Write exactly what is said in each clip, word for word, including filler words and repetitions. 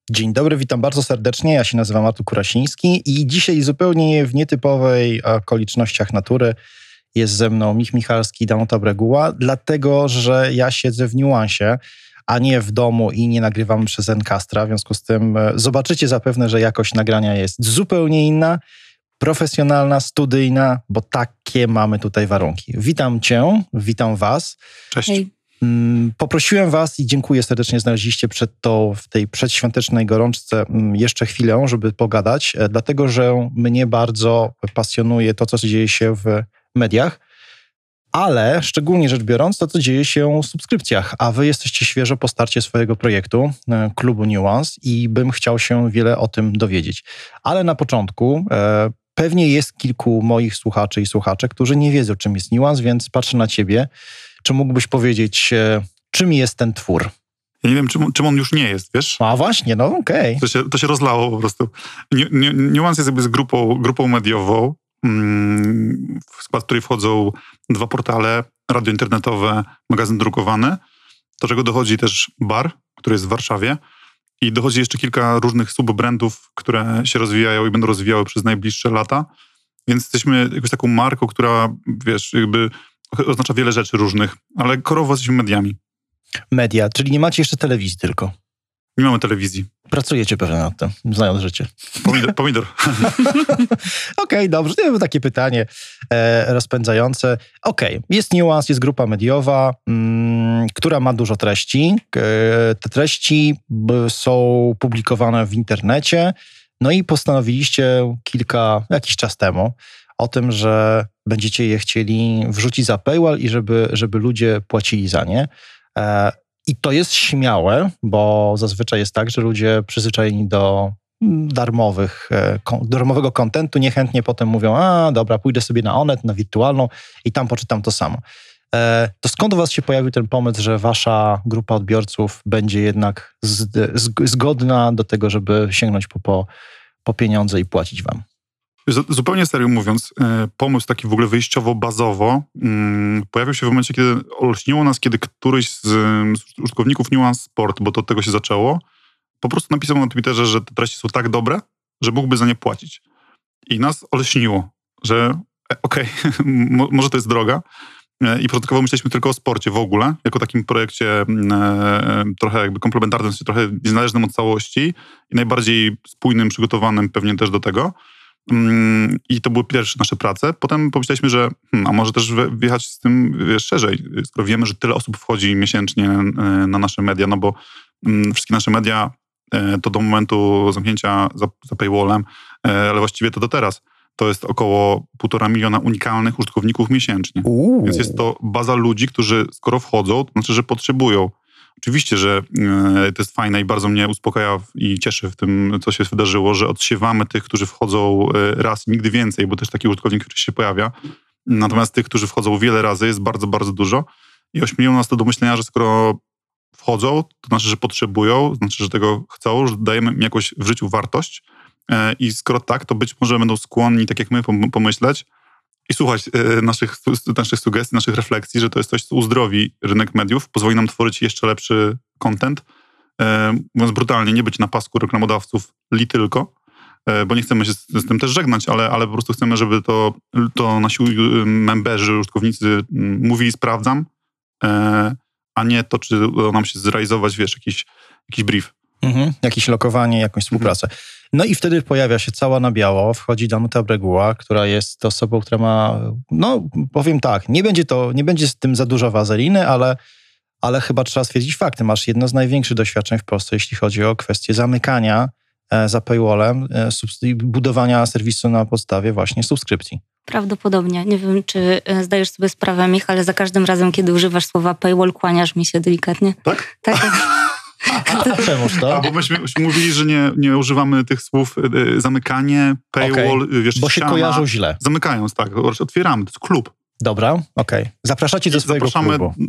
Dzień dobry, witam bardzo serdecznie. Ja się nazywam Artur Kurasiński i dzisiaj zupełnie w nietypowej okolicznościach natury jest ze mną Mich Michalski i Danuta Breguła, dlatego że ja siedzę w Nuansie, a nie w domu i nie nagrywam przez Encastra. W związku z tym zobaczycie zapewne, że jakość nagrania jest zupełnie inna, profesjonalna, studyjna, bo takie mamy tutaj warunki. Witam Cię, witam Was. Cześć. Hej. Poprosiłem was i dziękuję serdecznie, znaleźliście przed tą, w tej przedświątecznej gorączce jeszcze chwilę, żeby pogadać, dlatego że mnie bardzo pasjonuje to, co dzieje się w mediach, ale szczególnie rzecz biorąc to, co dzieje się w subskrypcjach, a wy jesteście świeżo po starcie swojego projektu, klubu Nuance i bym chciał się wiele o tym dowiedzieć. Ale na początku e, pewnie jest kilku moich słuchaczy i słuchaczek, którzy nie wiedzą, czym jest Nuance, więc patrzę na ciebie. Czy mógłbyś powiedzieć, e, czym jest ten twór? Ja nie wiem, czym, czym on już nie jest, wiesz? A właśnie, no okej. Okay. To się, to się rozlało po prostu. Nuance jest jakby z grupą, grupą mediową, mm, w skład której wchodzą dwa portale, radio internetowe, magazyn drukowany, do czego dochodzi też bar, który jest w Warszawie i dochodzi jeszcze kilka różnych subbrandów, które się rozwijają i będą rozwijały przez najbliższe lata, więc jesteśmy jakąś taką marką, która, wiesz, jakby oznacza wiele rzeczy różnych, ale korowo jesteśmy mediami. Media, czyli nie macie jeszcze telewizji tylko. Nie mamy telewizji. Pracujecie pewnie nad tym, znając życie. Pomidor. pomidor. Okej, okay, dobrze. To jest takie pytanie e, rozpędzające. Okej, okay. Jest Nuance, jest grupa mediowa, mm, która ma dużo treści. E, te treści b, są publikowane w internecie. No i postanowiliście kilka, jakiś czas temu o tym, że będziecie je chcieli wrzucić za paywall i żeby, żeby ludzie płacili za nie. E, I to jest śmiałe, bo zazwyczaj jest tak, że ludzie przyzwyczajeni do darmowych, e, kon, darmowego kontentu niechętnie potem mówią, a dobra, pójdę sobie na Onet, na wirtualną i tam poczytam to samo. E, to skąd u was się pojawił ten pomysł, że wasza grupa odbiorców będzie jednak z, z, zgodna do tego, żeby sięgnąć po, po, po pieniądze i płacić wam? Zupełnie serio mówiąc, pomysł taki w ogóle wyjściowo-bazowo pojawił się w momencie, kiedy olśniło nas, kiedy któryś z użytkowników Nuance Sport, bo to od tego się zaczęło, po prostu napisał na Twitterze, że te treści są tak dobre, że mógłby za nie płacić. I nas olśniło, że okej, okay, może to jest droga. I początkowo myśleliśmy tylko o sporcie w ogóle, jako takim projekcie trochę jakby komplementarnym, trochę niezależnym od całości i najbardziej spójnym, przygotowanym pewnie też do tego. I to były pierwsze nasze prace. Potem pomyśleliśmy, że hmm, a może też wjechać z tym wiesz, szerzej, skoro wiemy, że tyle osób wchodzi miesięcznie na nasze media, no bo wszystkie nasze media to do momentu zamknięcia za, za paywallem, ale właściwie to do teraz, to jest około półtora miliona unikalnych użytkowników miesięcznie. Uuu. Więc jest to baza ludzi, którzy skoro wchodzą, to znaczy, że potrzebują. Oczywiście, że to jest fajne i bardzo mnie uspokaja i cieszy w tym, co się wydarzyło, że odsiewamy tych, którzy wchodzą raz i nigdy więcej, bo też taki użytkownik, który się pojawia. Natomiast tych, którzy wchodzą wiele razy, jest bardzo, bardzo dużo. I ośmieliło nas to do myślenia, że skoro wchodzą, to znaczy, że potrzebują, to znaczy, że tego chcą, że dajemy im jakąś w życiu wartość. I skoro tak, to być może będą skłonni, tak jak my, pomyśleć i słuchać naszych, naszych sugestii, naszych refleksji, że to jest coś, co uzdrowi rynek mediów, pozwoli nam tworzyć jeszcze lepszy content. Mówiąc brutalnie, nie być na pasku reklamodawców li tylko, bo nie chcemy się z, z tym też żegnać, ale, ale po prostu chcemy, żeby to, to nasi memberzy, użytkownicy mówili sprawdzam, a nie to, czy udało nam się zrealizować, wiesz, jakiś, jakiś brief. Mhm, jakieś lokowanie, jakąś współpracę. Mhm. No i wtedy pojawia się cała na biało, wchodzi Danuta Breguła, która jest osobą, która ma, no powiem tak, nie będzie to, nie będzie z tym za dużo wazeliny, ale, ale chyba trzeba stwierdzić fakty. Masz jedno z największych doświadczeń w Polsce, jeśli chodzi o kwestię zamykania e, za paywallem, e, subs- budowania serwisu na podstawie właśnie subskrypcji. Prawdopodobnie. Nie wiem, czy zdajesz sobie sprawę, Mich, ale za każdym razem, kiedy używasz słowa paywall, kłaniasz mi się delikatnie. Tak? Tak. A czemuż to? A, bo myśmy, myśmy mówili, że nie, nie używamy tych słów y, zamykanie, paywall, okay. wiesz, bo się ściana. kojarzą źle. Zamykając, tak. Otwieramy, to jest klub. Dobra, okej. Okay. Zapraszacie do swojego Zapraszamy, klubu. Tak.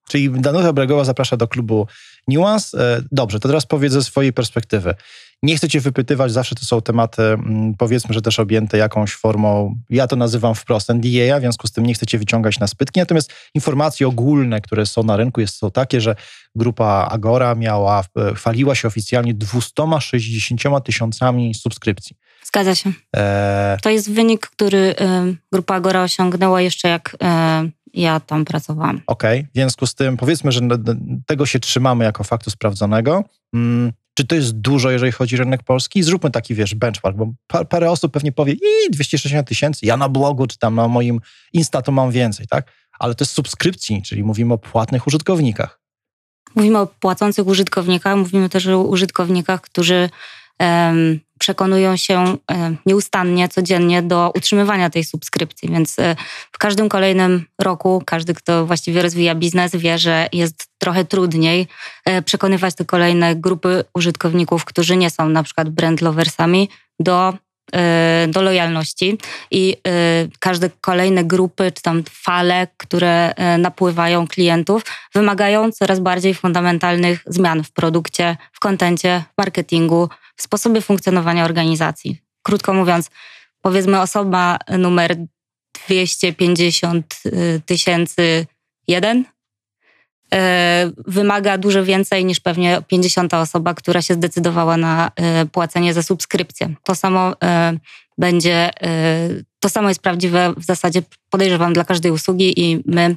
Czyli Danuta Bregowa zaprasza do klubu Nuance. Dobrze, to teraz powiedz ze swojej perspektywy. Nie chcę cię wypytywać, zawsze to są tematy, powiedzmy, że też objęte jakąś formą, ja to nazywam wprost N D A, w związku z tym nie chcę cię wyciągać na spytki, natomiast informacje ogólne, które są na rynku, jest, są takie, że grupa Agora miała, chwaliła się oficjalnie dwieście sześćdziesiąt tysiącami subskrypcji. Zgadza się. E... To jest wynik, który y, grupa Agora osiągnęła jeszcze jak y, ja tam pracowałam. Okej, okay. W związku z tym powiedzmy, że tego się trzymamy jako faktu sprawdzonego. Hmm. Czy to jest dużo, jeżeli chodzi o rynek polski? Zróbmy taki, wiesz, benchmark, bo pa, parę osób pewnie powie, i dwieście sześćdziesiąt tysięcy, ja na blogu, czy tam na moim Insta to mam więcej, tak? Ale to jest subskrypcji, czyli mówimy o płatnych użytkownikach. Mówimy o płacących użytkownikach, mówimy też o użytkownikach, którzy um, przekonują się um, nieustannie, codziennie do utrzymywania tej subskrypcji, więc um, w każdym kolejnym roku każdy, kto właściwie rozwija biznes, wie, że jest trochę trudniej um, przekonywać te kolejne grupy użytkowników, którzy nie są na przykład brand loversami, do do lojalności i y, każde kolejne grupy, czy tam fale, które y, napływają klientów, wymagają coraz bardziej fundamentalnych zmian w produkcie, w kontencie, w marketingu, w sposobie funkcjonowania organizacji. Krótko mówiąc, powiedzmy osoba numer dwieście pięćdziesiąt tysięcy jeden wymaga dużo więcej niż pewnie pięćdziesiąta osoba, która się zdecydowała na płacenie za subskrypcję. To samo będzie, to samo jest prawdziwe w zasadzie, podejrzewam, dla każdej usługi i my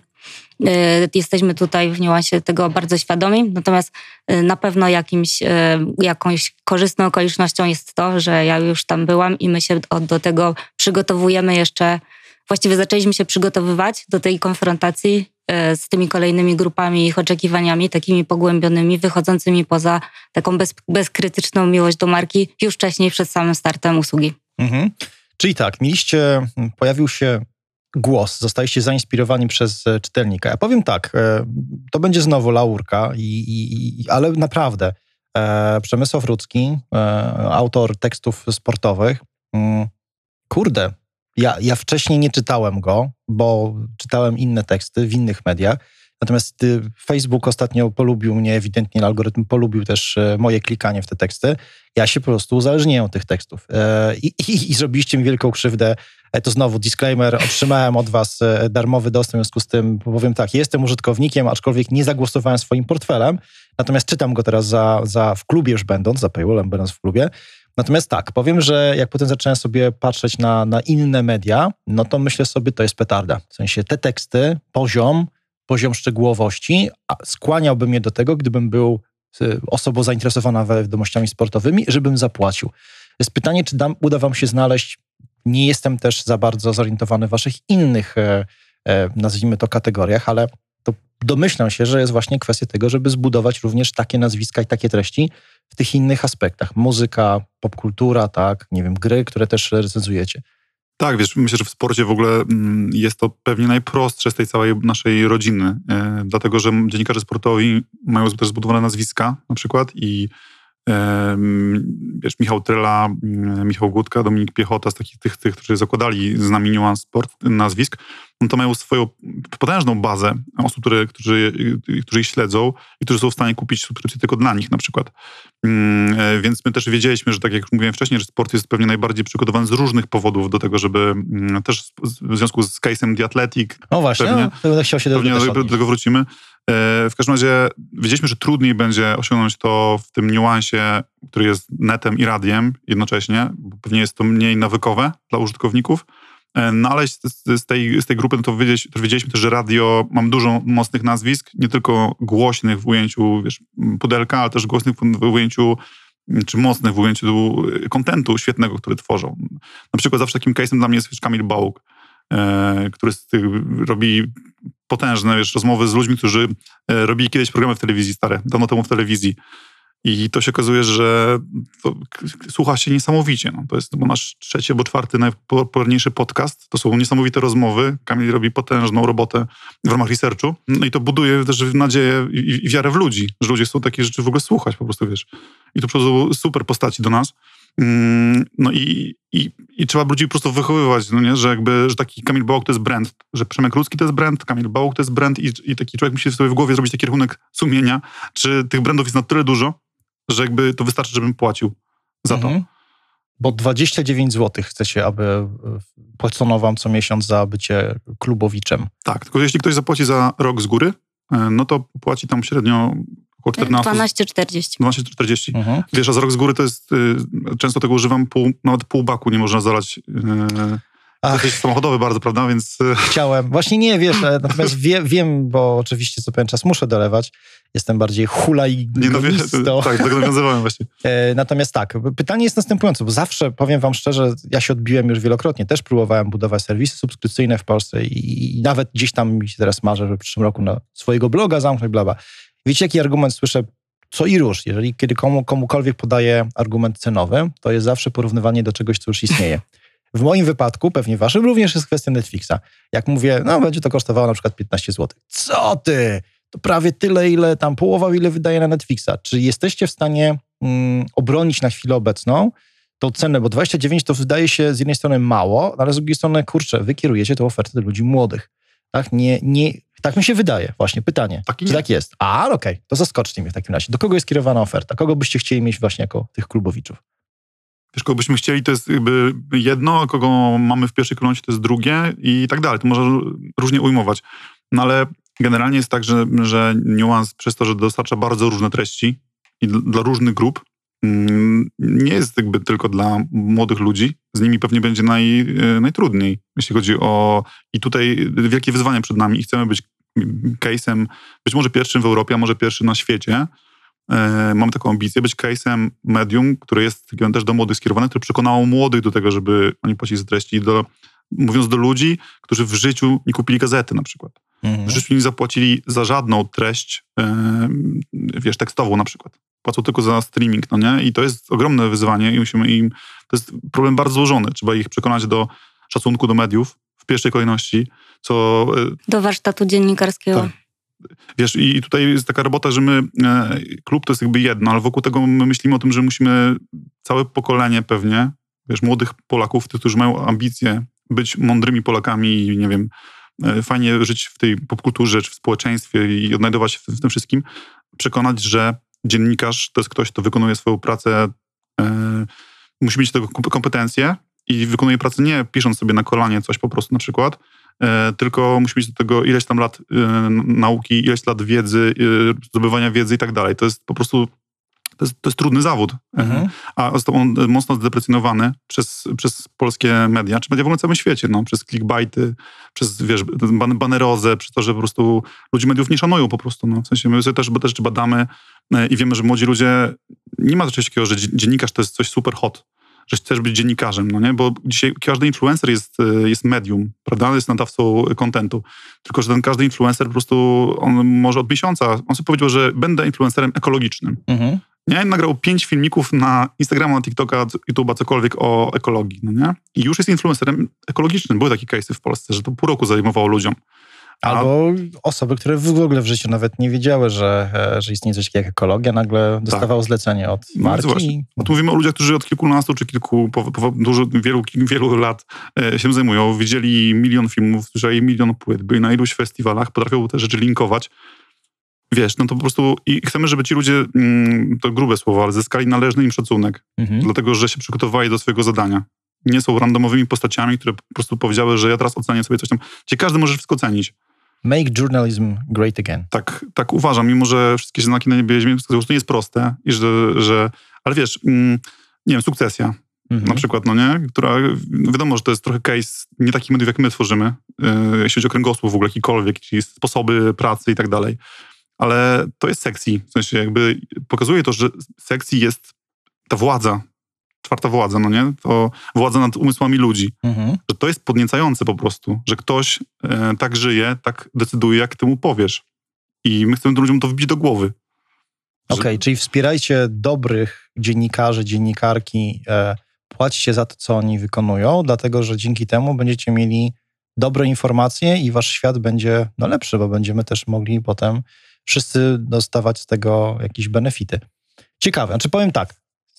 jesteśmy tutaj w Nuance tego bardzo świadomi, natomiast na pewno jakimś, jakąś korzystną okolicznością jest to, że ja już tam byłam i my się do tego przygotowujemy jeszcze, właściwie zaczęliśmy się przygotowywać do tej konfrontacji z tymi kolejnymi grupami, ich oczekiwaniami, takimi pogłębionymi, wychodzącymi poza taką bez, bezkrytyczną miłość do marki już wcześniej, przed samym startem usługi. Mhm. Czyli tak, mieliście, pojawił się głos, zostaliście zainspirowani przez czytelnika. Ja powiem tak, to będzie znowu laurka, i, i, ale naprawdę e, Przemysław Rudzki, e, autor tekstów sportowych, mm, kurde, Ja, ja wcześniej nie czytałem go, bo czytałem inne teksty w innych mediach. Natomiast Facebook ostatnio polubił mnie, ewidentnie algorytm polubił też moje klikanie w te teksty. Ja się po prostu uzależniłem od tych tekstów. I, i, i zrobiliście mi wielką krzywdę. To znowu disclaimer, otrzymałem od was darmowy dostęp, w związku z tym powiem tak, jestem użytkownikiem, aczkolwiek nie zagłosowałem swoim portfelem, natomiast czytam go teraz za, za w klubie już będąc, za paywallem będąc w klubie. Natomiast tak, powiem, że jak potem zacząłem sobie patrzeć na, na inne media, no to myślę sobie, to jest petarda. W sensie te teksty, poziom, poziom szczegółowości skłaniałby mnie do tego, gdybym był osobą zainteresowana wiadomościami sportowymi, żebym zapłacił. Jest pytanie, czy dam, uda wam się znaleźć, nie jestem też za bardzo zorientowany w waszych innych, e, e, nazwijmy to, kategoriach, ale to domyślam się, że jest właśnie kwestia tego, żeby zbudować również takie nazwiska i takie treści w tych innych aspektach. Muzyka, popkultura, tak, nie wiem, gry, które też recenzujecie. Tak, wiesz, myślę, że w sporcie w ogóle jest to pewnie najprostsze z tej całej naszej rodziny, e, dlatego, że dziennikarze sportowi mają też zbudowane nazwiska na przykład i e, wiesz, Michał Tryla, Michał Gutka, Dominik Piechota, z takich tych, tych, którzy zakładali z nami Nuance Sport nazwisk, no to mają swoją potężną bazę osób, które, którzy, którzy ich śledzą i którzy są w stanie kupić subskrypcję tylko dla nich na przykład. Mm, więc my też wiedzieliśmy, że tak jak już mówiłem wcześniej, że sport jest pewnie najbardziej przygotowany z różnych powodów do tego, żeby mm, też w związku z case'em The Athletic... No właśnie, pewnie, no, będę chciał się pewnie do, do tego wrócimy. W każdym razie wiedzieliśmy, że trudniej będzie osiągnąć to w tym niuansie, który jest netem i radiem jednocześnie, bo pewnie jest to mniej nawykowe dla użytkowników. No ale z, z, tej, z tej grupy no to wiedzieliśmy, wiedzieliśmy też, że radio, mam dużo mocnych nazwisk, nie tylko głośnych w ujęciu, wiesz, pudelka, ale też głośnych w ujęciu, czy mocnych w ujęciu kontentu świetnego, który tworzą. Na przykład zawsze takim case'em dla mnie jest wiesz, Kamil Bałuk, e, który z tych, robi potężne wiesz, rozmowy z ludźmi, którzy e, robili kiedyś programy w telewizji stare, dawno temu w telewizji. I to się okazuje, że to słucha się niesamowicie. No, to jest chyba nasz trzeci albo czwarty najpopularniejszy podcast. To są niesamowite rozmowy. Kamil robi potężną robotę w ramach researchu. No i to buduje też nadzieję i, i wiarę w ludzi, że ludzie chcą takie rzeczy w ogóle słuchać po prostu, wiesz. I tu przychodzą super postaci do nas. No i, i, i trzeba ludzi po prostu wychowywać, no nie? Że jakby, że taki Kamil Bałok to jest brand, że Przemek Rudzki to jest brand, Kamil Bałok to jest brand i, i taki człowiek musi sobie w głowie zrobić taki rachunek sumienia, czy tych brandów jest na tyle dużo, że jakby to wystarczy, żebym płacił za mhm. to. Bo dwadzieścia dziewięć złotych chcecie, aby płacono wam co miesiąc za bycie klubowiczem. Tak, tylko jeśli ktoś zapłaci za rok z góry, no to płaci tam średnio około czternaście. dwanaście czterdzieści. dwanaście czterdzieści. Mhm. Wiesz, a za rok z góry to jest, y, często tego używam, pół, nawet pół baku nie można zalać. Y, to jest samochodowy bardzo, prawda, więc... Chciałem. Właśnie nie, wiesz, natomiast wie, wiem, bo oczywiście co pewien czas muszę dolewać. Jestem bardziej hulajgonistą. Tak, tego nawiązywałem właśnie. Natomiast tak, pytanie jest następujące, bo zawsze, powiem wam szczerze, ja się odbiłem już wielokrotnie, też próbowałem budować serwisy subskrypcyjne w Polsce i, i nawet gdzieś tam mi się teraz marzę, że w przyszłym roku na swojego bloga zamknąć, bla, bla. Wiecie, jaki argument słyszę? Co i róż. Jeżeli kiedy komu, komukolwiek podaję argument cenowy, to jest zawsze porównywanie do czegoś, co już istnieje. W moim wypadku, pewnie waszym, również jest kwestia Netflixa. Jak mówię, no będzie to kosztowało na przykład piętnaście złotych. Co ty? To prawie tyle, ile tam połowa, ile wydaje na Netflixa. Czy jesteście w stanie mm, obronić na chwilę obecną tą cenę? Bo dwadzieścia dziewięć to wydaje się z jednej strony mało, ale z drugiej strony, kurczę, wy kierujecie tę ofertę do ludzi młodych. Tak, nie, nie, tak mi się wydaje. Właśnie pytanie, tak czy nie. tak jest? A, okej, okay. To zaskoczcie mnie w takim razie. Do kogo jest kierowana oferta? Kogo byście chcieli mieć właśnie jako tych klubowiczów? Wiesz, kogo byśmy chcieli, to jest jakby jedno, kogo mamy w pierwszej kolejności, to jest drugie i tak dalej. To może różnie ujmować. No ale generalnie jest tak, że, że Nuance przez to, że dostarcza bardzo różne treści i dla różnych grup, nie jest jakby tylko dla młodych ludzi. Z nimi pewnie będzie naj, najtrudniej, jeśli chodzi o... I tutaj wielkie wyzwanie przed nami i chcemy być case'em, być może pierwszym w Europie, a może pierwszym na świecie. Mamy taką ambicję, być case'em medium, które jest też do młodych skierowane, które przekonało młodych do tego, żeby oni płacili za treści. Do, mówiąc do ludzi, którzy w życiu nie kupili gazety na przykład. Mhm. W życiu nie zapłacili za żadną treść, wiesz, tekstową na przykład. Płacą tylko za streaming, no nie? I to jest ogromne wyzwanie i musimy im... To jest problem bardzo złożony. Trzeba ich przekonać do szacunku do mediów w pierwszej kolejności, co... Do warsztatu dziennikarskiego. Tak. Wiesz, i tutaj jest taka robota, że my, klub to jest jakby jedno, ale wokół tego my myślimy o tym, że musimy całe pokolenie pewnie, wiesz, młodych Polaków, tych, którzy mają ambicje być mądrymi Polakami i nie wiem, fajnie żyć w tej popkulturze, czy w społeczeństwie i odnajdować się w tym wszystkim, przekonać, że dziennikarz to jest ktoś, kto wykonuje swoją pracę, e, musi mieć tego kompetencje i wykonuje pracę nie pisząc sobie na kolanie coś po prostu na przykład, e, tylko musi mieć do tego ileś tam lat e, nauki, ileś lat wiedzy, e, zdobywania wiedzy i tak dalej. To jest po prostu, to jest, to jest trudny zawód. Mhm. A został on mocno zdeprecjonowany przez, przez polskie media, czy media w ogóle na całym świecie, no, przez clickbaity, przez, wiesz, ban- banerozę, przez to, że po prostu ludzie mediów nie szanują po prostu. No. W sensie my sobie też, też badamy e, i wiemy, że młodzi ludzie, nie ma czegoś takiego, że dziennikarz to jest coś super hot, że chcesz być dziennikarzem, no nie? Bo dzisiaj każdy influencer jest, jest medium, prawda? Jest nadawcą kontentu. Tylko, że ten każdy influencer po prostu, on może od miesiąca, on sobie powiedział, że będę influencerem ekologicznym. Mhm. Nie? Nagrał pięć filmików na Instagrama, na TikToka, YouTube'a, cokolwiek o ekologii, no nie? I już jest influencerem ekologicznym. Były takie case'y w Polsce, że to pół roku zajmowało ludziom. A... Albo osoby, które w ogóle w życiu nawet nie wiedziały, że, że istnieje coś takiego jak ekologia, nagle dostawały tak. zlecenie od marki. No i... no tu mówimy o ludziach, którzy od kilkunastu czy kilku, po, po, dużo, wielu, wielu lat e, się zajmują. Widzieli milion filmów, słyszeli milion płyt, byli na iluś festiwalach, potrafią te rzeczy linkować. Wiesz, no to po prostu i chcemy, żeby ci ludzie, mm, to grube słowo, ale zyskali należny im szacunek, mhm. dlatego, że się przygotowali do swojego zadania. Nie są randomowymi postaciami, które po prostu powiedziały, że ja teraz ocenię sobie coś tam. Gdzie każdy może wszystko ocenić. Make journalism great again. Tak, tak uważam, mimo że wszystkie znaki na niebie ziemi, to nie jest proste. I że, że, ale wiesz, mm, nie wiem, Sukcesja mhm. na przykład, no nie? Która, wiadomo, że to jest trochę case nie takich mediów, jak my tworzymy, yy, jeśli chodzi o kręgosłup w ogóle jakikolwiek, czyli sposoby pracy i tak dalej. Ale to jest sexy, w sensie jakby pokazuje to, że sexy jest ta władza, czwarta władza, no nie? To władza nad umysłami ludzi. Mhm. Że to jest podniecające po prostu, że ktoś e, tak żyje, tak decyduje, jak ty mu powiesz. I my chcemy ludziom to wbić do głowy. Okej, okay, że... czyli wspierajcie dobrych dziennikarzy, dziennikarki, e, płaćcie za to, co oni wykonują, dlatego, że dzięki temu będziecie mieli dobre informacje i wasz świat będzie no, lepszy, bo będziemy też mogli potem wszyscy dostawać z tego jakieś benefity. Ciekawe, znaczy powiem tak,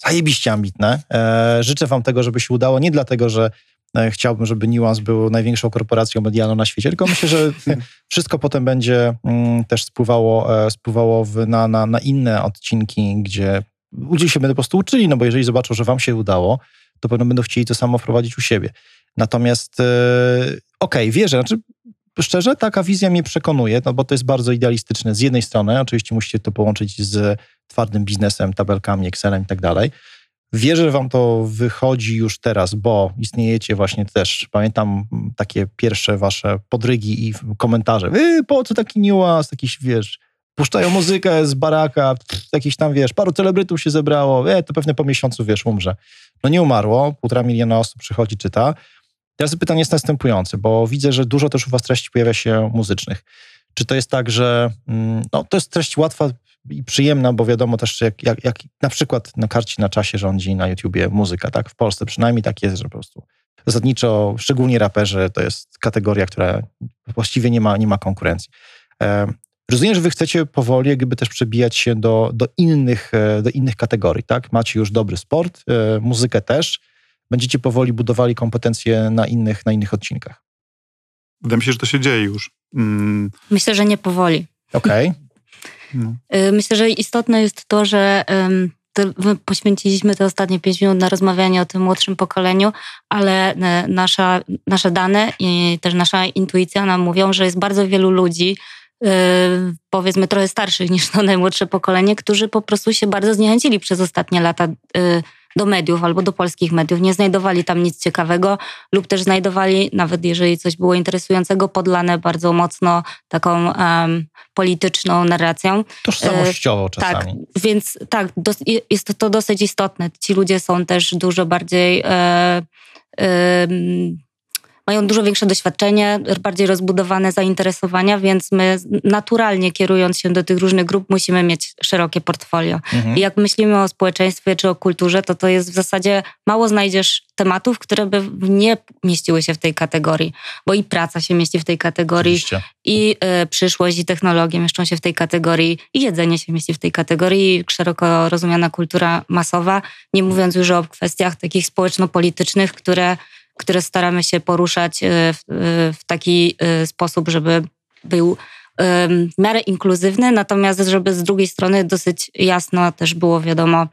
zajebiście ambitne. E, życzę wam tego, żeby się udało. Nie dlatego, że e, chciałbym, żeby Nuance był największą korporacją medialną na świecie, tylko myślę, że wszystko potem będzie mm, też spływało, e, spływało w, na, na, na inne odcinki, gdzie ludzie się będą po prostu uczyli, no bo jeżeli zobaczą, że wam się udało, to pewno będą chcieli to samo wprowadzić u siebie. Natomiast e, okej, okay, wierzę, znaczy szczerze, taka wizja mnie przekonuje, no bo to jest bardzo idealistyczne. Z jednej strony, oczywiście musicie to połączyć z twardym biznesem, tabelkami, Excelem i tak dalej. Wierzę, że wam to wychodzi już teraz, bo istniejecie właśnie też. Pamiętam takie pierwsze wasze podrygi i komentarze. Wy, po co taki niuans, jakiś, wiesz, puszczają muzykę z baraka, jakiś tam, wiesz, paru celebrytów się zebrało, e, to pewnie po miesiącu, wiesz, umrze. No nie umarło, półtora miliona osób przychodzi, czyta. Teraz pytanie jest następujące, bo widzę, że dużo też u was treści pojawia się muzycznych. Czy to jest tak, że no, to jest treść łatwa i przyjemna, bo wiadomo też, jak, jak, jak na przykład na karcie na czasie rządzi na YouTubie muzyka, tak? W Polsce przynajmniej tak jest, że po prostu zasadniczo, szczególnie raperzy, to jest kategoria, która właściwie nie ma, nie ma konkurencji. E, rozumiem, że wy chcecie powoli jakby też przebijać się do, do, innych, do innych kategorii, tak? Macie już dobry sport, e, muzykę też. Będziecie powoli budowali kompetencje na innych, na innych odcinkach. Wydaje mi się, że to się dzieje już. Mm. Myślę, że nie powoli. Okej. Okay. No. Myślę, że istotne jest to, że to my poświęciliśmy te ostatnie pięć minut na rozmawianie o tym młodszym pokoleniu, ale nasza, nasze dane i też nasza intuicja nam mówią, że jest bardzo wielu ludzi, powiedzmy trochę starszych niż to najmłodsze pokolenie, którzy po prostu się bardzo zniechęcili przez ostatnie lata do mediów albo do polskich mediów. Nie znajdowali tam nic ciekawego lub też znajdowali, nawet jeżeli coś było interesującego, podlane bardzo mocno taką um, polityczną narracją. Tożsamościowo czasami. Tak, więc tak, dos, jest to, to dosyć istotne. Ci ludzie są też dużo bardziej... E, e, mają dużo większe doświadczenie, bardziej rozbudowane zainteresowania, więc my naturalnie kierując się do tych różnych grup musimy mieć szerokie portfolio. Mhm. I jak myślimy o społeczeństwie czy o kulturze, to to jest w zasadzie mało znajdziesz tematów, które by nie mieściły się w tej kategorii, bo i praca się mieści w tej kategorii, oczywiście. I y, przyszłość i technologie mieszczą się w tej kategorii, i jedzenie się mieści w tej kategorii, i szeroko rozumiana kultura masowa, nie mówiąc już o kwestiach takich społeczno-politycznych, które które staramy się poruszać w, w taki sposób, żeby był w miarę inkluzywny, natomiast żeby z drugiej strony dosyć jasno też było wiadomo,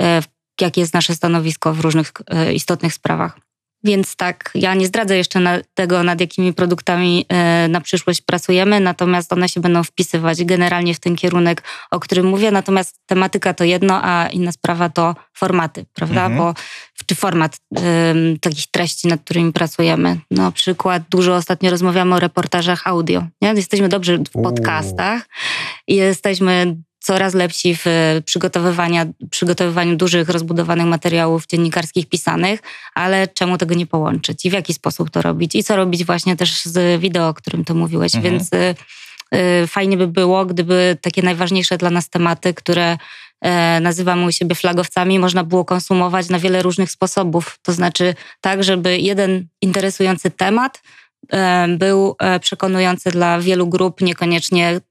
jakie jest nasze stanowisko w różnych istotnych sprawach. Więc tak, ja nie zdradzę jeszcze na tego, nad jakimi produktami na przyszłość pracujemy, natomiast one się będą wpisywać generalnie w ten kierunek, o którym mówię, natomiast tematyka to jedno, a inna sprawa to formaty, prawda? Mhm. Bo czy format y, takich treści, nad którymi pracujemy. Na przykład dużo ostatnio rozmawiamy o reportażach audio. Nie? Jesteśmy dobrzy w podcastach i jesteśmy coraz lepsi w przygotowywaniu, przygotowywaniu dużych, rozbudowanych materiałów dziennikarskich pisanych, ale czemu tego nie połączyć i w jaki sposób to robić i co robić właśnie też z wideo, o którym ty mówiłeś, mhm. więc y, y, fajnie by było, gdyby takie najważniejsze dla nas tematy, które e, nazywamy u siebie flagowcami, można było konsumować na wiele różnych sposobów, to znaczy tak, żeby jeden interesujący temat e, był e, przekonujący dla wielu grup, niekoniecznie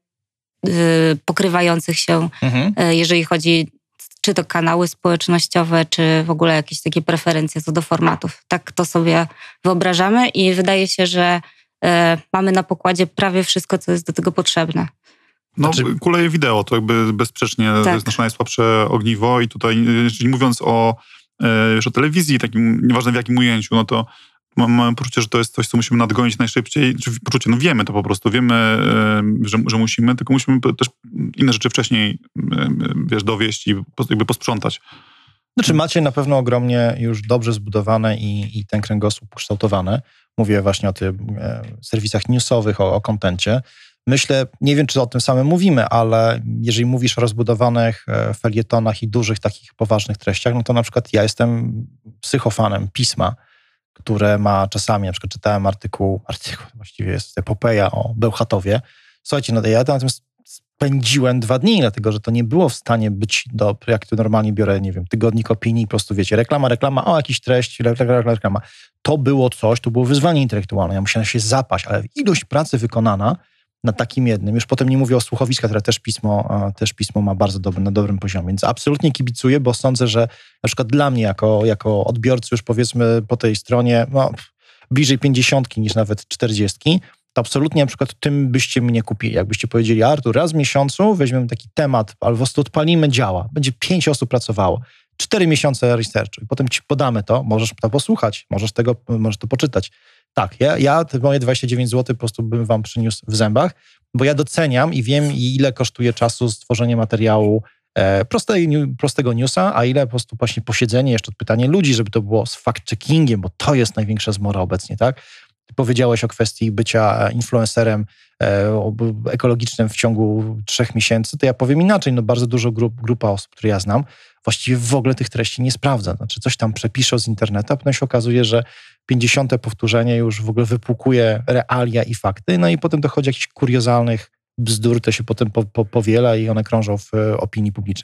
pokrywających się, mhm. jeżeli chodzi czy to kanały społecznościowe, czy w ogóle jakieś takie preferencje co do formatów. Tak to sobie wyobrażamy i wydaje się, że mamy na pokładzie prawie wszystko, co jest do tego potrzebne. No, znaczy... kuleje wideo to jakby bezsprzecznie tak. To jest nasze najsłabsze ogniwo i tutaj, jeżeli mówiąc o, już o telewizji, takim, nieważne w jakim ujęciu, no to mamy poczucie, że to jest coś, co musimy nadgonić najszybciej. Poczucie, no wiemy to po prostu, wiemy, że, że musimy, tylko musimy też inne rzeczy wcześniej, wiesz, dowieść i jakby posprzątać. Znaczy macie na pewno ogromnie już dobrze zbudowane i, i ten kręgosłup ukształtowany. Mówię właśnie o tych e, serwisach newsowych, o, o kontencie. Myślę, nie wiem, czy o tym samym mówimy, ale jeżeli mówisz o rozbudowanych e, felietonach i dużych takich poważnych treściach, no to na przykład ja jestem psychofanem pisma, które ma czasami, na przykład czytałem artykuł, artykuł właściwie jest epopeja o Bełchatowie. Słuchajcie, no ja na tym spędziłem dwa dni, dlatego że to nie było w stanie być, do, jak to normalnie biorę, nie wiem, tygodnik opinii i po prostu wiecie, reklama, reklama, o jakiś treść, reklama, reklama. To było coś, to było wyzwanie intelektualne, ja musiałem się zapaść, ale ilość pracy wykonana na takim jednym. Już potem nie mówię o słuchowiskach, które też pismo, też pismo ma bardzo dobry, na dobrym poziomie. Więc absolutnie kibicuję, bo sądzę, że na przykład dla mnie jako, jako odbiorcy już powiedzmy po tej stronie no, bliżej pięćdziesiątki niż nawet czterdziestki, to absolutnie na przykład tym byście mnie kupili. Jakbyście powiedzieli, Artur, raz w miesiącu weźmiemy taki temat, albo po prostu odpalimy, działa. Będzie pięć osób pracowało. Cztery miesiące researchu i potem ci podamy to, możesz to posłuchać, możesz tego, możesz to poczytać. Tak, ja, ja te moje dwadzieścia dziewięć złotych po prostu bym wam przyniósł w zębach, bo ja doceniam i wiem, ile kosztuje czasu stworzenie materiału e, prostej, prostego newsa, a ile po prostu właśnie posiedzenie, jeszcze pytanie ludzi, żeby to było z fact-checkingiem, bo to jest największa zmora obecnie, tak? Ty powiedziałeś o kwestii bycia influencerem e, ekologicznym w ciągu trzech miesięcy, to ja powiem inaczej, no bardzo dużo grup, grupa osób, które ja znam, właściwie w ogóle tych treści nie sprawdza. Znaczy coś tam przepisze z internetu, a potem się okazuje, że pięćdziesiąte powtórzenie już w ogóle wypłukuje realia i fakty, no i potem dochodzi jakichś kuriozalnych bzdur, to się potem po, po, powiela i one krążą w opinii publicznej.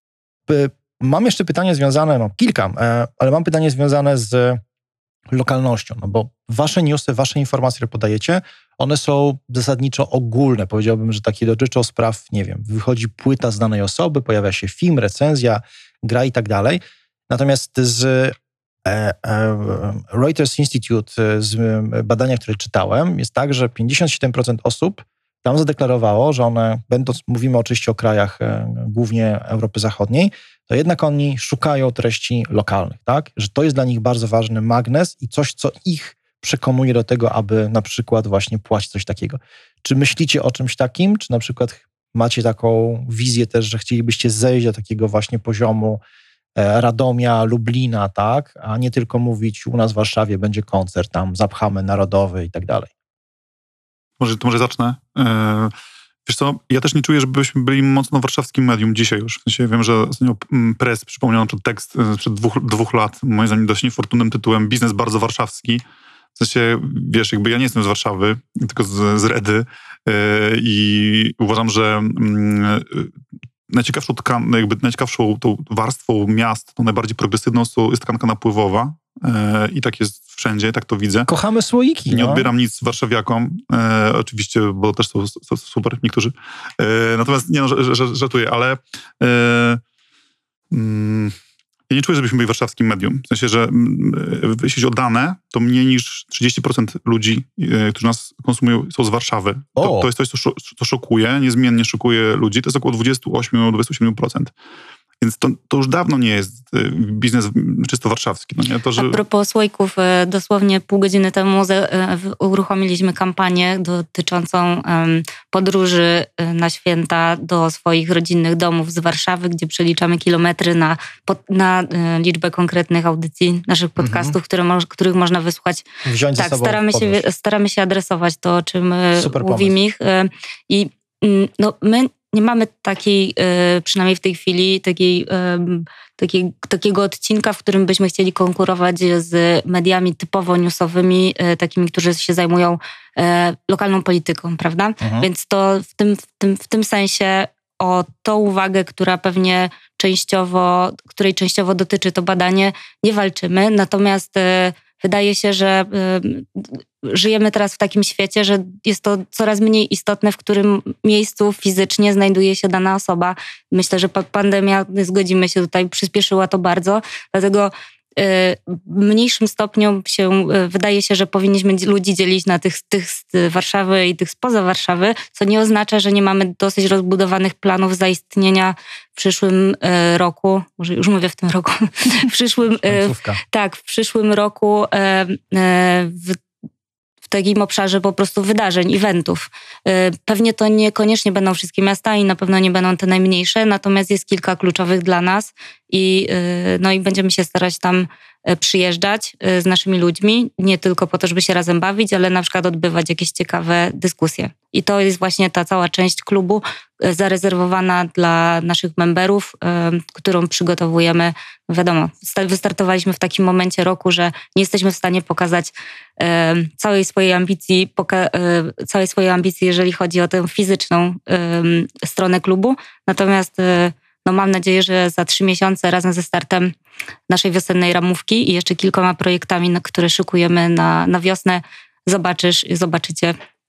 Mam jeszcze pytanie związane, no kilka, ale mam pytanie związane z lokalnością, no bo wasze newsy, wasze informacje, które podajecie, one są zasadniczo ogólne. Powiedziałbym, że takie dotyczą spraw, nie wiem, wychodzi płyta z danej osoby, pojawia się film, recenzja, gra i tak dalej. Natomiast z e, e, Reuters Institute, z badania, które czytałem, jest tak, że pięćdziesiąt siedem procent osób tam zadeklarowało, że one, będąc, mówimy oczywiście o krajach e, głównie Europy Zachodniej, to jednak oni szukają treści lokalnych, tak? Że to jest dla nich bardzo ważny magnes i coś, co ich przekonuje do tego, aby na przykład właśnie płacić coś takiego. Czy myślicie o czymś takim? Czy na przykład macie taką wizję też, że chcielibyście zejść do takiego właśnie poziomu Radomia, Lublina, tak? A nie tylko mówić, u nas w Warszawie będzie koncert, tam zapchamy narodowy i tak dalej. Może, to może zacznę. Wiesz co, ja też nie czuję, żebyśmy byli mocno warszawskim medium dzisiaj już. W sensie wiem, że ostatnio Press przypomniał na tekst sprzed dwóch, dwóch lat, moim zdaniem dość niefortunnym tytułem Biznes bardzo warszawski. W sensie, wiesz, jakby ja nie jestem z Warszawy, tylko z, z Redy yy, i uważam, że yy, najciekawszą, tkan- jakby najciekawszą tą warstwą miast, tą najbardziej progresywną jest tkanka napływowa yy, i tak jest wszędzie, tak to widzę. Kochamy słoiki. Nie no. odbieram nic warszawiakom, e, oczywiście, bo też są, są super niektórzy. E, natomiast, nie no, ż, ż, żartuję, ale e, mm, ja nie czuję, żebyśmy byli warszawskim medium. W sensie, że mm, jeśli chodzi o dane, to mniej niż trzydzieści procent ludzi, e, którzy nas konsumują, są z Warszawy. To, to jest coś, co, sz, co szokuje, niezmiennie szokuje ludzi. To jest około dwadzieścia osiem do dwudziestu siedmiu procent. Więc to, to już dawno nie jest biznes czysto warszawski. No nie? To, że... A propos słoików, dosłownie pół godziny temu uruchomiliśmy kampanię dotyczącą podróży na święta do swoich rodzinnych domów z Warszawy, gdzie przeliczamy kilometry na, na liczbę konkretnych audycji, naszych podcastów, mhm. które mo- których można wysłuchać. Wziąć tak, ze sobą staramy się, staramy się adresować to, o czym Super mówimy ich. I no, my nie mamy takiej, przynajmniej w tej chwili, takiej, takiej, takiego odcinka, w którym byśmy chcieli konkurować z mediami typowo newsowymi, takimi, którzy się zajmują lokalną polityką, prawda? Mhm. Więc to w tym, w tym, w tym sensie o tą uwagę, która pewnie częściowo, której częściowo dotyczy to badanie, nie walczymy. Natomiast wydaje się, że żyjemy teraz w takim świecie, że jest to coraz mniej istotne, w którym miejscu fizycznie znajduje się dana osoba. Myślę, że pandemia, zgodzimy się tutaj, przyspieszyła to bardzo. Dlatego w mniejszym stopniu się wydaje się, że powinniśmy ludzi dzielić na tych, tych z Warszawy i tych spoza Warszawy, co nie oznacza, że nie mamy dosyć rozbudowanych planów zaistnienia w przyszłym roku, może już mówię w tym roku, w przyszłym, tak, w przyszłym roku w w takim obszarze po prostu wydarzeń, eventów. Pewnie to niekoniecznie będą wszystkie miasta i na pewno nie będą te najmniejsze, natomiast jest kilka kluczowych dla nas i, no i będziemy się starać tam przyjeżdżać z naszymi ludźmi, nie tylko po to, żeby się razem bawić, ale na przykład odbywać jakieś ciekawe dyskusje. I to jest właśnie ta cała część klubu zarezerwowana dla naszych memberów, którą przygotowujemy. Wiadomo, wystartowaliśmy w takim momencie roku, że nie jesteśmy w stanie pokazać całej swojej ambicji, poka- całej swojej ambicji, jeżeli chodzi o tę fizyczną stronę klubu. Natomiast no mam nadzieję, że za trzy miesiące razem ze startem naszej wiosennej ramówki i jeszcze kilkoma projektami, które szykujemy na, na wiosnę, zobaczysz, zobaczycie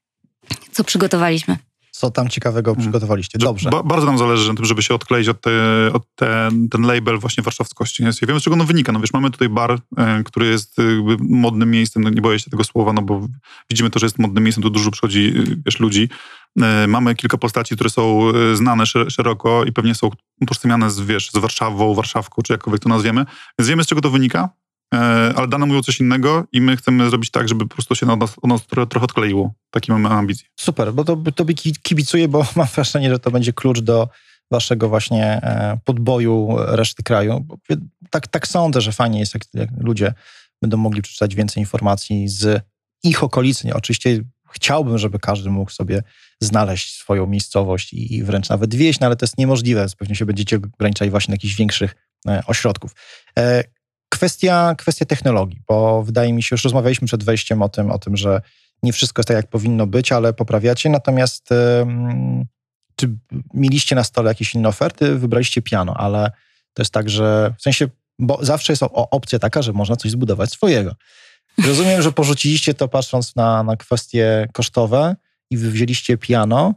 co przygotowaliśmy. Co tam ciekawego przygotowaliście? Dobrze. Ba- bardzo nam zależy na tym, żeby się odkleić od, te, od te, ten label właśnie warszawskości. Nie? Ja wiem, z czego on wynika. No wiesz, mamy tutaj bar, e, który jest jakby modnym miejscem, no nie boję się tego słowa, no bo widzimy to, że jest modnym miejscem, tu dużo przychodzi, wiesz, ludzi. E, mamy kilka postaci, które są znane szy- szeroko i pewnie są utożsamiane z, wiesz, z Warszawą, Warszawką, czy jakkolwiek to nazwiemy. Więc wiemy, z czego to wynika, e, ale dane mówią coś innego i my chcemy zrobić tak, żeby po prostu się od nas, od nas trochę, trochę odkleiło. Takie mamy ambicje. Super, bo to, to kibicuję, bo mam wrażenie, że to będzie klucz do waszego właśnie podboju reszty kraju. Tak, tak sądzę, że fajnie jest, jak, jak ludzie będą mogli przeczytać więcej informacji z ich okolicy. Nie, oczywiście chciałbym, żeby każdy mógł sobie znaleźć swoją miejscowość i, i wręcz nawet wieść, no ale to jest niemożliwe. Pewnie się będziecie ograniczać właśnie do jakichś większych e, ośrodków. E, kwestia, kwestia technologii, bo wydaje mi się, już rozmawialiśmy przed wejściem o tym, o tym, że nie wszystko jest tak, jak powinno być, ale poprawiacie. Natomiast um, czy mieliście na stole jakieś inne oferty? Wybraliście piano, ale to jest tak, że w sensie, bo zawsze jest o, o opcja taka, że można coś zbudować swojego. Rozumiem, że porzuciliście to patrząc na, na kwestie kosztowe i wy wzięliście piano.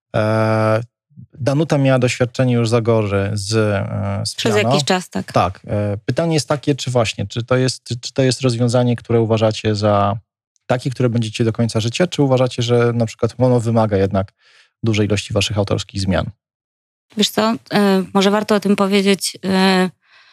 E, Danuta miała doświadczenie już za gory z, z Przez piano. jakiś czas, tak. Tak. E, pytanie jest takie, czy właśnie, czy to jest, czy to jest rozwiązanie, które uważacie za takie, które będziecie do końca życia, czy uważacie, że na przykład ono wymaga jednak dużej ilości waszych autorskich zmian? Wiesz co, e, może warto o tym powiedzieć. E,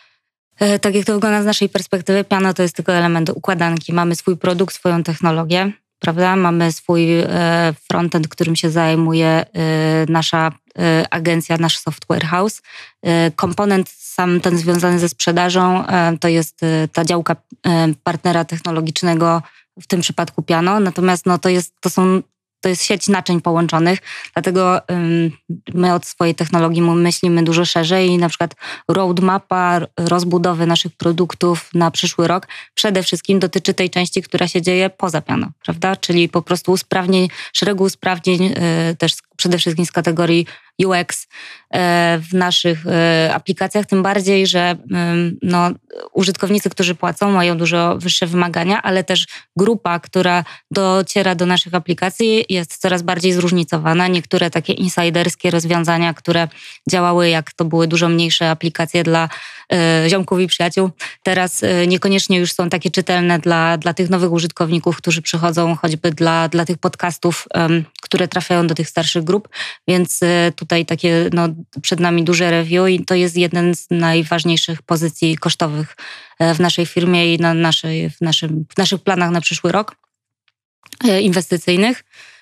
e, tak jak to wygląda z naszej perspektywy, piano to jest tylko element układanki. Mamy swój produkt, swoją technologię, prawda? Mamy swój e, frontend, którym się zajmuje e, nasza e, agencja, nasz software house. E, komponent sam ten związany ze sprzedażą e, to jest e, ta działka e, partnera technologicznego, w tym przypadku piano, natomiast no, to, jest, to, są, to jest sieć naczyń połączonych, dlatego ym, my od swojej technologii myślimy dużo szerzej i na przykład roadmapa rozbudowy naszych produktów na przyszły rok przede wszystkim dotyczy tej części, która się dzieje poza piano, prawda? Czyli po prostu usprawnień, szeregu usprawnień yy, też przede wszystkim z kategorii U X w naszych aplikacjach, tym bardziej, że no, użytkownicy, którzy płacą, mają dużo wyższe wymagania, ale też grupa, która dociera do naszych aplikacji, jest coraz bardziej zróżnicowana. Niektóre takie insiderskie rozwiązania, które działały, jak to były dużo mniejsze aplikacje dla ziomków i przyjaciół, teraz niekoniecznie już są takie czytelne dla, dla tych nowych użytkowników, którzy przychodzą choćby dla, dla tych podcastów, które trafiają do tych starszych grup, więc tutaj takie no, przed nami duże review i to jest jeden z najważniejszych pozycji kosztowych w naszej firmie i na naszej, w, naszym, w naszych planach na przyszły rok inwestycyjnych.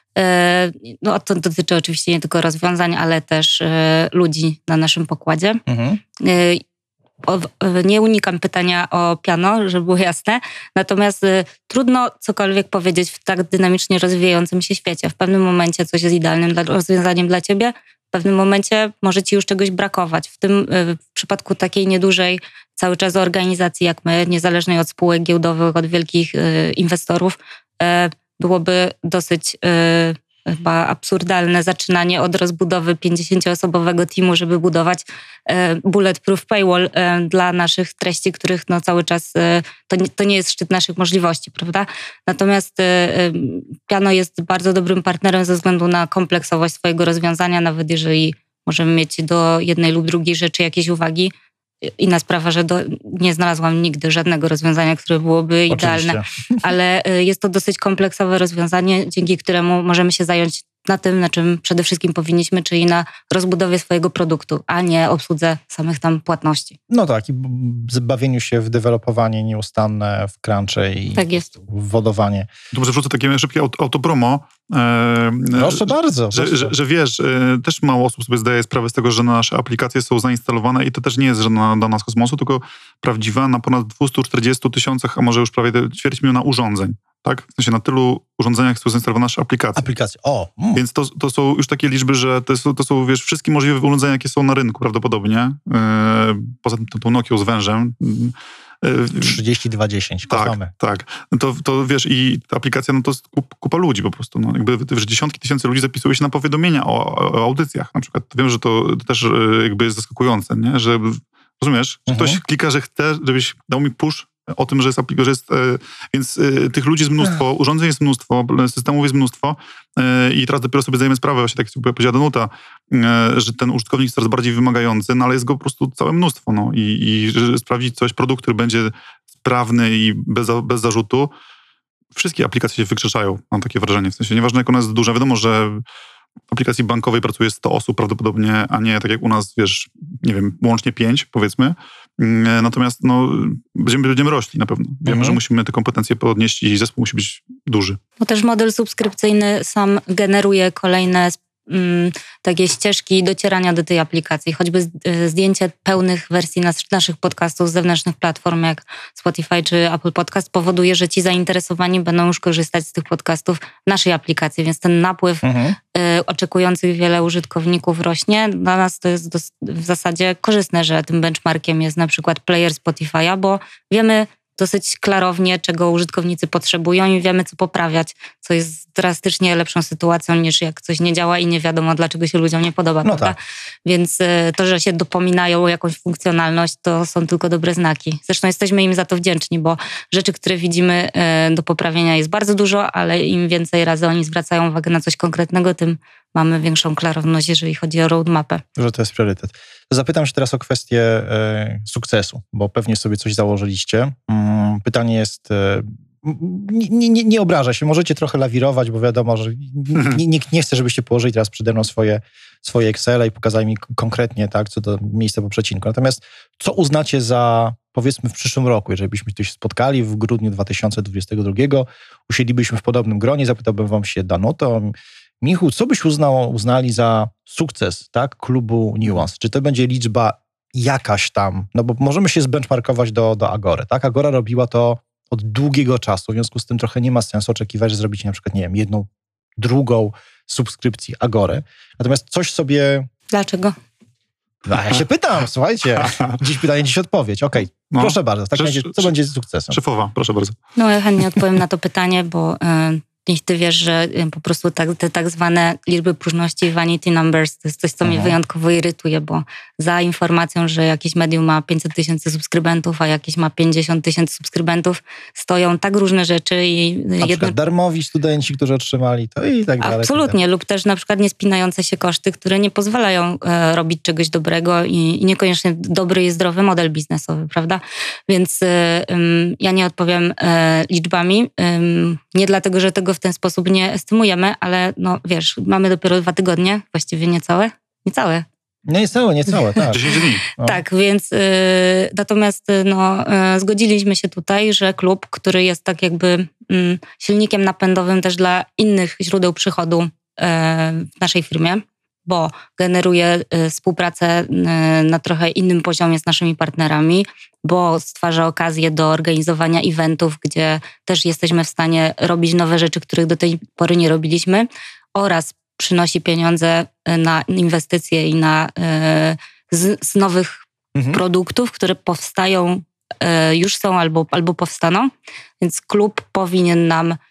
No, to dotyczy oczywiście nie tylko rozwiązań, ale też ludzi na naszym pokładzie. Mhm. O, nie unikam pytania o piano, żeby było jasne, natomiast y, trudno cokolwiek powiedzieć w tak dynamicznie rozwijającym się świecie. W pewnym momencie coś jest idealnym dla, rozwiązaniem dla ciebie, w pewnym momencie może ci już czegoś brakować. W tym y, w przypadku takiej niedużej cały czas organizacji jak my, niezależnej od spółek giełdowych, od wielkich y, inwestorów, y, byłoby dosyć y, chyba absurdalne zaczynanie od rozbudowy pięćdziesięcioosobowego teamu, żeby budować e, bulletproof paywall e, dla naszych treści, których no, cały czas e, to, nie, to nie jest szczyt naszych możliwości, prawda? Natomiast e, piano jest bardzo dobrym partnerem ze względu na kompleksowość swojego rozwiązania, nawet jeżeli możemy mieć do jednej lub drugiej rzeczy jakieś uwagi. Inna sprawa, że do, nie znalazłam nigdy żadnego rozwiązania, które byłoby Oczywiście. idealne, ale jest to dosyć kompleksowe rozwiązanie, dzięki któremu możemy się zająć na tym, na czym przede wszystkim powinniśmy, czyli na rozbudowie swojego produktu, a nie obsłudze samych tam płatności. No tak, i zbawieniu się w dewelopowanie nieustanne, w crunche i tak jest. w wodowanie. To może wrzucę takie szybkie autopromo. E, proszę że, bardzo. Że, proszę. Że, że wiesz, e, też mało osób sobie zdaje sprawę z tego, że nasze aplikacje są zainstalowane i to też nie jest żadna dana z kosmosu, tylko prawdziwa na ponad dwieście czterdzieści tysiącach, a może już prawie ćwierć miliona urządzeń. Tak? W sensie na tylu urządzeniach są zainstalowane nasze aplikacje. Aplikacje, o. Mm. Więc to, to są już takie liczby, że to są, to są wiesz, wszystkie możliwe urządzenia, jakie są na rynku prawdopodobnie. Yy, poza tym tą Nokią z wężem. Yy, trzydzieści dwa dziesięć, kochamy. Tak, tak. To, to wiesz, i ta aplikacja, no to jest kup, kupa ludzi po prostu. No, jakby wiesz, dziesiątki tysięcy ludzi zapisuje się na powiadomienia o, o audycjach na przykład. Wiem, że to, to też jakby jest zaskakujące, nie? Że rozumiesz, że mhm. ktoś klika, że chce, żebyś dał mi push o tym, że jest, że jest więc tych ludzi jest mnóstwo, urządzeń jest mnóstwo, systemów jest mnóstwo i teraz dopiero sobie zdajemy sprawę, właśnie tak jak powiedziała Danuta, że ten użytkownik jest coraz bardziej wymagający, no ale jest go po prostu całe mnóstwo, no i, i że sprawdzić coś, produkt, który będzie sprawny i bez, bez zarzutu, wszystkie aplikacje się wykrzeszają, mam takie wrażenie, w sensie nieważne jak ona jest duża, wiadomo, że w aplikacji bankowej pracuje sto osób prawdopodobnie, a nie tak jak u nas, wiesz, nie wiem, łącznie pięć, powiedzmy. Natomiast no, będziemy, będziemy rośli na pewno. Wiemy, mhm. że musimy te kompetencje podnieść i zespół musi być duży. Bo też model subskrypcyjny sam generuje kolejne mm, takie ścieżki docierania do tej aplikacji. Choćby zdjęcie pełnych wersji nas, naszych podcastów z zewnętrznych platform jak Spotify czy Apple Podcast powoduje, że ci zainteresowani będą już korzystać z tych podcastów w naszej aplikacji, więc ten napływ mhm. y, oczekujących wiele użytkowników rośnie. Dla nas to jest dos- w zasadzie korzystne, że tym benchmarkiem jest na przykład player Spotify'a, bo wiemy dosyć klarownie, czego użytkownicy potrzebują i wiemy, co poprawiać, co jest drastycznie lepszą sytuacją niż jak coś nie działa i nie wiadomo, dlaczego się ludziom nie podoba, no prawda? Tak. Więc to, że się dopominają o jakąś funkcjonalność, to są tylko dobre znaki. Zresztą jesteśmy im za to wdzięczni, bo rzeczy, które widzimy do poprawienia jest bardzo dużo, ale im więcej razy oni zwracają uwagę na coś konkretnego, tym mamy większą klarowność, jeżeli chodzi o roadmapę. Że to jest priorytet. Zapytam się teraz o kwestię e, sukcesu, bo pewnie sobie coś założyliście. Mm, pytanie jest, e, nie, nie, nie obrażę się, możecie trochę lawirować, bo wiadomo, że nikt nie chce, żebyście położyli teraz przede mną swoje, swoje Excele i pokazali mi konkretnie, tak, co do miejsca po przecinku. Natomiast co uznacie za, powiedzmy, w przyszłym roku, jeżeli byśmy tu się spotkali w grudniu dwa tysiące dwudziestego drugiego, usiedlibyśmy w podobnym gronie, zapytałbym wam się, Danuto, Michu, co byś uznał, uznali za sukces, tak, klubu Nuance? Czy to będzie liczba jakaś tam? No bo możemy się zbenchmarkować do, do Agory, tak? Agora robiła to od długiego czasu, w związku z tym trochę nie ma sensu oczekiwać, że zrobicie na przykład, nie wiem, jedną, drugą subskrypcji Agory. Natomiast coś sobie... Dlaczego? No, ja się pytam, słuchajcie. Dziś pytanie, dziś odpowiedź. Okej, okay. no, proszę bardzo. Tak będzie, co będzie sukcesem? Szefowa, proszę bardzo. No ja chętnie odpowiem na to pytanie, bo... Yy... Jeśli ty wiesz, że po prostu tak, te tak zwane liczby próżności, vanity numbers, to jest coś, co mhm. mnie wyjątkowo irytuje, bo za informacją, że jakieś medium ma pięćset tysięcy subskrybentów, a jakieś ma pięćdziesiąt tysięcy subskrybentów, stoją tak różne rzeczy. I na jedno... przykład darmowi studenci, którzy otrzymali to i tak dalej. Absolutnie, lub też na przykład niespinające się koszty, które nie pozwalają e, robić czegoś dobrego i, i niekoniecznie dobry i zdrowy model biznesowy, prawda? Więc e, um, ja nie odpowiem e, liczbami, um, nie dlatego, że tego w ten sposób nie estymujemy, ale no wiesz, mamy dopiero dwa tygodnie, właściwie niecałe, niecałe. No niecałe, niecałe, tak. dziesięć dni. No. Tak, więc y, natomiast no, y, zgodziliśmy się tutaj, że klub, który jest tak jakby y, silnikiem napędowym też dla innych źródeł przychodu y, w naszej firmie, bo generuje y, współpracę y, na trochę innym poziomie z naszymi partnerami, bo stwarza okazję do organizowania eventów, gdzie też jesteśmy w stanie robić nowe rzeczy, których do tej pory nie robiliśmy, oraz przynosi pieniądze na inwestycje i na y, z, z nowych mhm. produktów, które powstają, y, już są albo, albo powstaną. Więc klub powinien nam y,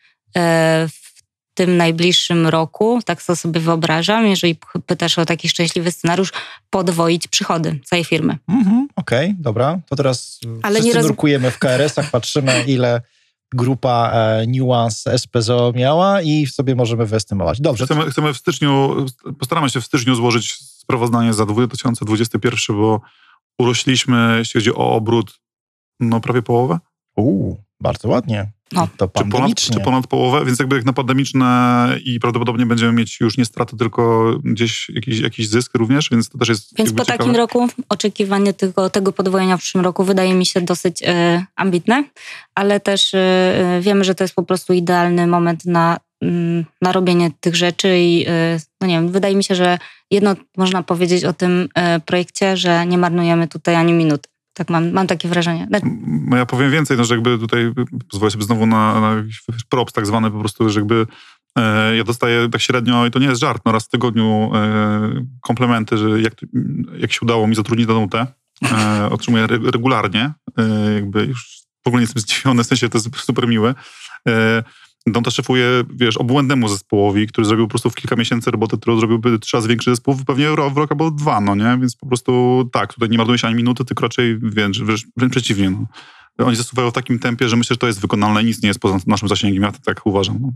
w tym najbliższym roku, tak to sobie wyobrażam, jeżeli pytasz o taki szczęśliwy scenariusz, podwoić przychody całej firmy. Mhm, Okej, okay, dobra. To teraz Ale wszyscy roz... nurkujemy w K R S-ach, patrzymy, ile grupa e, Nuance S P Z O miała i sobie możemy wyestymować. Dobrze. Chcemy, chcemy w styczniu, postaramy się w styczniu złożyć sprawozdanie za dwa tysiące dwudziesty pierwszy, bo urośliśmy, jeśli chodzi o obrót, no prawie połowę. Uuu, bardzo ładnie. No. To pandemicznie. Czy ponad, czy ponad połowę, więc jakby jak na pandemiczne i prawdopodobnie będziemy mieć już nie straty, tylko gdzieś jakiś, jakiś zysk również, więc to też jest Więc po ciekawe. takim roku oczekiwanie tego, tego podwojenia w przyszłym roku wydaje mi się dosyć e, ambitne, ale też e, wiemy, że to jest po prostu idealny moment na, m, na robienie tych rzeczy i e, no nie wiem, wydaje mi się, że jedno można powiedzieć o tym e, projekcie, że nie marnujemy tutaj ani minuty. Tak, mam, mam takie wrażenie. No ja powiem więcej, no, że jakby tutaj pozwolę sobie znowu na, na jakiś props tak zwany po prostu, że jakby e, ja dostaję tak średnio, i to nie jest żart, no raz w tygodniu e, komplementy, że jak, jak się udało mi zatrudnić Danutę, e, otrzymuję re, regularnie, e, jakby już w ogóle nie jestem zdziwiony, w sensie to jest super miłe. E, Danuta szefuje, wiesz, obłędnemu zespołowi, który zrobił po prostu w kilka miesięcy robotę, którą zrobiłby trzy razy większy zespół, pewnie w rok albo dwa, no nie? Więc po prostu tak, tutaj nie marnuje się ani minuty, tylko raczej wręcz, wręcz, wręcz przeciwnie. No. oni zasuwają w takim tempie, że myślę, że to jest wykonalne i nic nie jest poza naszym zasięgiem. Ja to tak uważam. No.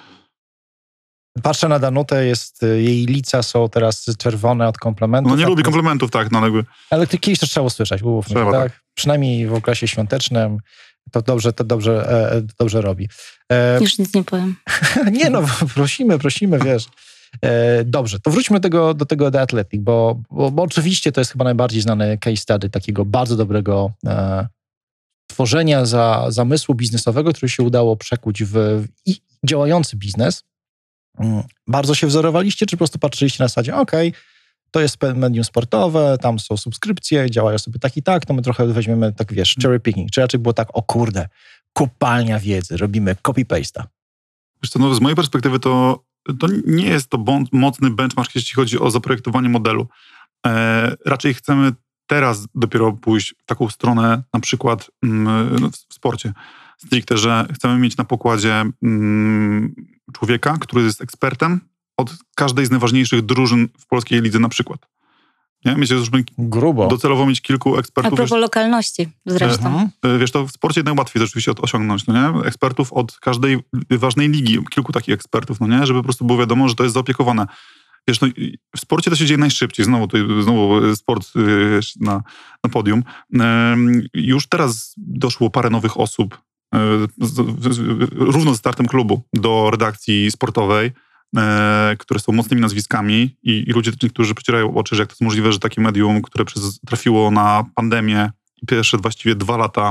Patrzę na Danutę, jest, jej lica są teraz czerwone od komplementów. No nie lubi komplementów, tak. No, ale... ale ty kiedyś to trzeba usłyszeć, umówmy, trzeba, tak? tak. Przynajmniej w okresie świątecznym to dobrze, to dobrze, e, dobrze robi. E, Już nic nie powiem. nie no, prosimy, prosimy, wiesz. E, dobrze, to wróćmy do tego, do tego The Athletic, bo, bo, bo oczywiście to jest chyba najbardziej znany case study takiego bardzo dobrego e, tworzenia za, zamysłu biznesowego, który się udało przekuć w, w i działający biznes. Mm, bardzo się wzorowaliście, czy po prostu patrzyliście na zasadzie, okej, okay, to jest medium sportowe, tam są subskrypcje, działają sobie tak i tak, to my trochę weźmiemy, tak wiesz, cherry picking. Czy raczej było tak, o kurde, kopalnia wiedzy, robimy copy-paste'a? Wiesz co, no z mojej perspektywy to, to nie jest to bon- mocny benchmark, jeśli chodzi o zaprojektowanie modelu. E, raczej chcemy teraz dopiero pójść w taką stronę, na przykład mm, w sporcie stricte, że chcemy mieć na pokładzie mm, człowieka, który jest ekspertem od każdej z najważniejszych drużyn w polskiej lidze na przykład. Nie? Myślę, że grubo. Docelowo mieć kilku ekspertów. A propos wiesz, lokalności zresztą. E, wiesz, to w sporcie najłatwiej to oczywiście osiągnąć, no nie? Ekspertów od każdej ważnej ligi, kilku takich ekspertów, no nie? Żeby po prostu było wiadomo, że to jest zaopiekowane. Wiesz, no, w sporcie to się dzieje najszybciej. Znowu, tutaj, znowu sport wiesz, na, na podium. E, już teraz doszło parę nowych osób e, z, z, równo ze startem klubu do redakcji sportowej, e, które są mocnymi nazwiskami i, i ludzie, którzy przecierają oczy, że jak to jest możliwe, że takie medium, które przez, trafiło na pandemię i pierwsze właściwie dwa lata,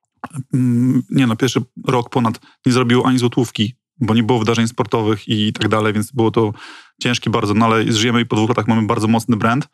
mm, nie no, pierwszy rok ponad nie zrobiło ani złotówki, bo nie było wydarzeń sportowych i tak dalej, więc było to ciężkie bardzo, no ale żyjemy i po dwóch latach mamy bardzo mocny brand.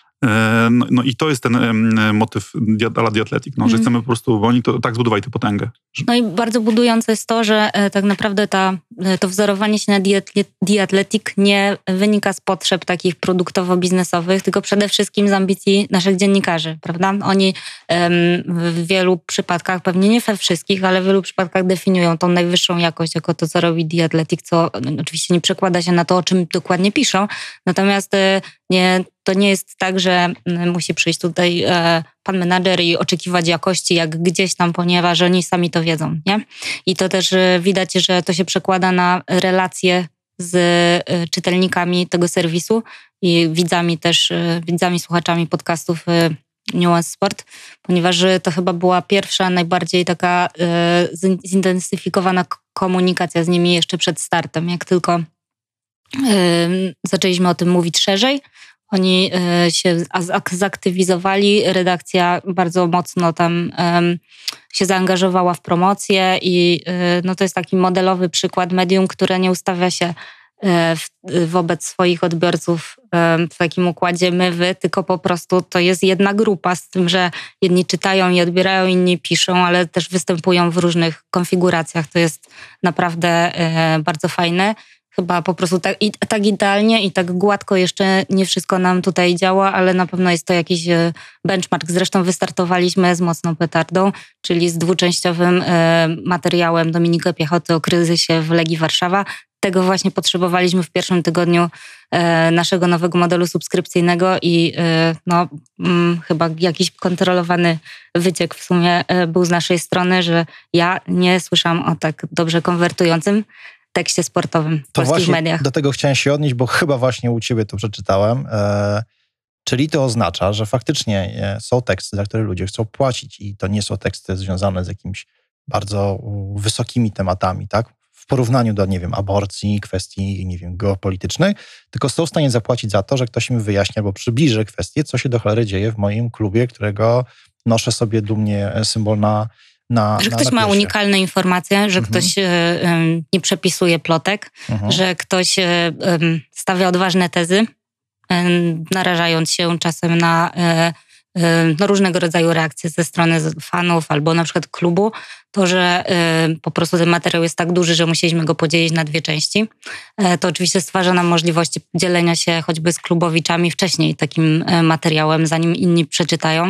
No, no i to jest ten um, motyw ala The Athletic, no, że mm. chcemy po prostu, bo oni to tak zbudowali tę potęgę. No i bardzo budujące jest to, że e, tak naprawdę ta, to wzorowanie się na The Athletic nie wynika z potrzeb takich produktowo-biznesowych, tylko przede wszystkim z ambicji naszych dziennikarzy, prawda? Oni em, w wielu przypadkach, pewnie nie we wszystkich, ale w wielu przypadkach definiują tą najwyższą jakość jako to, co robi The Athletic, co no, oczywiście nie przekłada się na to, o czym dokładnie piszą, natomiast e, nie to nie jest tak, że musi przyjść tutaj e, pan menadżer i oczekiwać jakości jak gdzieś tam, ponieważ oni sami to wiedzą, nie? I to też e, widać, że to się przekłada na relacje z e, czytelnikami tego serwisu i widzami też, e, widzami, słuchaczami podcastów e, Nuance Sport, ponieważ to chyba była pierwsza, najbardziej taka e, zintensyfikowana komunikacja z nimi jeszcze przed startem. Jak tylko e, zaczęliśmy o tym mówić szerzej, oni y, się zaktywizowali, redakcja bardzo mocno tam y, się zaangażowała w promocję i y, no to jest taki modelowy przykład medium, które nie ustawia się y, w, wobec swoich odbiorców y, w takim układzie my, wy, tylko po prostu to jest jedna grupa z tym, że jedni czytają i odbierają, inni piszą, ale też występują w różnych konfiguracjach. To jest naprawdę y, bardzo fajne. Chyba po prostu tak, i, tak idealnie i tak gładko jeszcze nie wszystko nam tutaj działa, ale na pewno jest to jakiś benchmark. Zresztą wystartowaliśmy z mocną petardą, czyli z dwuczęściowym e, materiałem Dominiky Piechoty o kryzysie w Legii Warszawa. Tego właśnie potrzebowaliśmy w pierwszym tygodniu e, naszego nowego modelu subskrypcyjnego i e, no, mm, chyba jakiś kontrolowany wyciek w sumie e, był z naszej strony, że ja nie słyszałam o tak dobrze konwertującym tekście sportowym w to polskich właśnie mediach. Do tego chciałem się odnieść, bo chyba właśnie u ciebie to przeczytałem. E, czyli to oznacza, że faktycznie e, są teksty, za które ludzie chcą płacić i to nie są teksty związane z jakimiś bardzo wysokimi tematami, tak? W porównaniu do, nie wiem, aborcji, kwestii, nie wiem, geopolitycznych, tylko są w stanie zapłacić za to, że ktoś im wyjaśni albo przybliży kwestię, co się do cholery dzieje w moim klubie, którego noszę sobie dumnie symbol na Na, że na, ktoś na ma unikalne informacje, że mhm. ktoś y, y, nie przepisuje plotek, mhm. że ktoś y, y, stawia odważne tezy, y, narażając się czasem na, y, y, na różnego rodzaju reakcje ze strony fanów albo na przykład klubu. To, że y, po prostu ten materiał jest tak duży, że musieliśmy go podzielić na dwie części. Y, to oczywiście stwarza nam możliwości dzielenia się choćby z klubowiczami wcześniej takim y, materiałem, zanim inni przeczytają.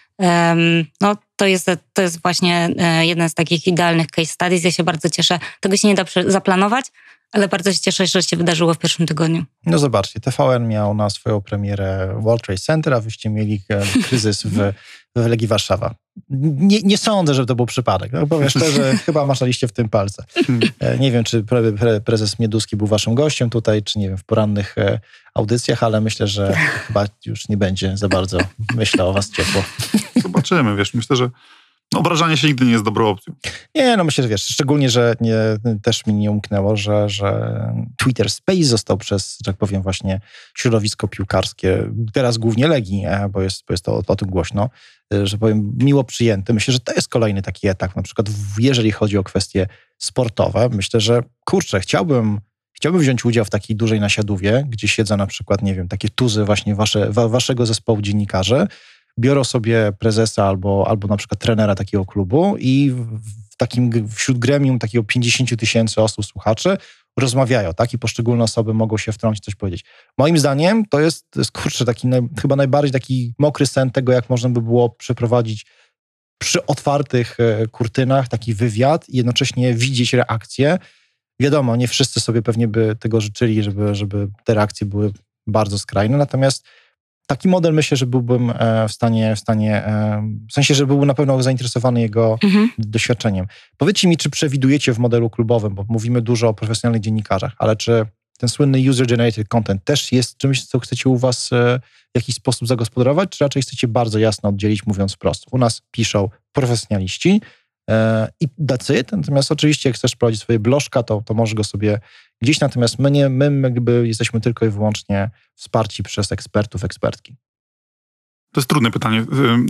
No, to jest, to jest właśnie jeden z takich idealnych case studies. Ja się bardzo cieszę. Tego się nie da zaplanować, Ale bardzo się cieszę, że się wydarzyło w pierwszym tygodniu. No zobaczcie, T V N miał na swoją premierę World Trade Center, a wyście mieli kryzys w, w Legii Warszawa. Nie, nie sądzę, że to był przypadek. No, powiem szczerze, chyba maczaliście w tym palce. Nie wiem, czy pre, pre, prezes Mieduski był waszym gościem tutaj, czy nie wiem, w porannych e, audycjach, ale myślę, że chyba już nie będzie za bardzo, myślę o was ciepło. Zobaczymy, wiesz, myślę, że no, obrażanie się nigdy nie jest dobrą opcją. Nie, no myślę, że wiesz, szczególnie, że nie, też mi nie umknęło, że, że Twitter Space został przez, że tak powiem, właśnie środowisko piłkarskie, teraz głównie Legii, bo jest, bo jest to o, o tym głośno, że powiem, miło przyjęty. Myślę, że to jest kolejny taki etap, na przykład jeżeli chodzi o kwestie sportowe. Myślę, że kurczę, chciałbym, chciałbym wziąć udział w takiej dużej nasiadówie, gdzie siedzą na przykład, nie wiem, takie tuzy właśnie wasze, wa, waszego zespołu dziennikarzy, biorą sobie prezesa albo, albo na przykład trenera takiego klubu i w takim, wśród gremium takiego pięćdziesiąt tysięcy osób, słuchaczy, rozmawiają, tak? I poszczególne osoby mogą się wtrącić, coś powiedzieć. Moim zdaniem to jest, to jest kurczę, taki naj, chyba najbardziej taki mokry sen tego, jak można by było przeprowadzić przy otwartych e, kurtynach taki wywiad i jednocześnie widzieć reakcje. Wiadomo, nie wszyscy sobie pewnie by tego życzyli, żeby, żeby te reakcje były bardzo skrajne, natomiast taki model myślę, że byłbym w stanie, w stanie, w sensie, że byłbym na pewno zainteresowany jego mhm. doświadczeniem. Powiedzcie mi, czy przewidujecie w modelu klubowym, bo mówimy dużo o profesjonalnych dziennikarzach, ale czy ten słynny user-generated content też jest czymś, co chcecie u was w jakiś sposób zagospodarować, czy raczej chcecie bardzo jasno oddzielić, mówiąc wprost? U nas piszą profesjonaliści i that's it. Natomiast oczywiście, jak chcesz prowadzić swoje blożka, to, to możesz go sobie gdzieś, natomiast my, nie, my jakby jesteśmy tylko i wyłącznie wsparci przez ekspertów, ekspertki. To jest trudne pytanie,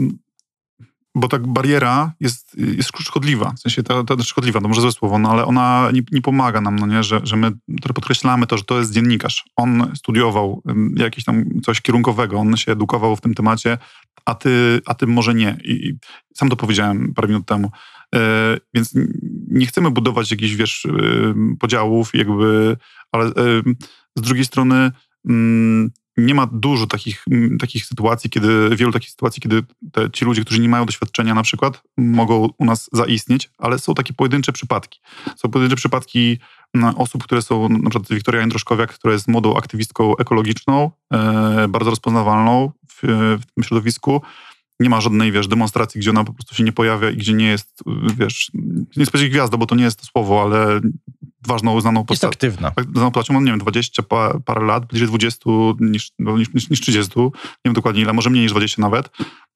bo ta bariera jest, jest szkodliwa, w sensie ta, ta szkodliwa, to może złe słowo, no ale ona nie, nie pomaga nam, no nie, że, że my podkreślamy to, że to jest dziennikarz. On studiował jakieś tam coś kierunkowego, on się edukował w tym temacie, a ty, a ty może nie. I sam to powiedziałem parę minut temu. Yy, więc nie chcemy budować jakichś, wiesz, yy, podziałów, jakby, ale yy, z drugiej strony yy, nie ma dużo takich, yy, takich sytuacji, kiedy, wielu takich sytuacji, kiedy te, ci ludzie, którzy nie mają doświadczenia na przykład, mogą u nas zaistnieć, ale są takie pojedyncze przypadki. Są pojedyncze przypadki osób, które są, na przykład Wiktoria Jędroszkowiak, która jest młodą aktywistką ekologiczną, yy, bardzo rozpoznawalną w, w tym środowisku. Nie ma żadnej, wiesz, demonstracji, gdzie ona po prostu się nie pojawia i gdzie nie jest, wiesz, nie powiedzieć gwiazda, bo to nie jest to słowo, ale ważną, uznaną postacią. Jest aktywna. Uznaną postacią, no nie wiem, dwadzieścia parę lat, bliżej dwudziestu niż, niż, niż, niż trzydziestu, nie wiem dokładnie ile, może mniej niż dwadzieścia nawet.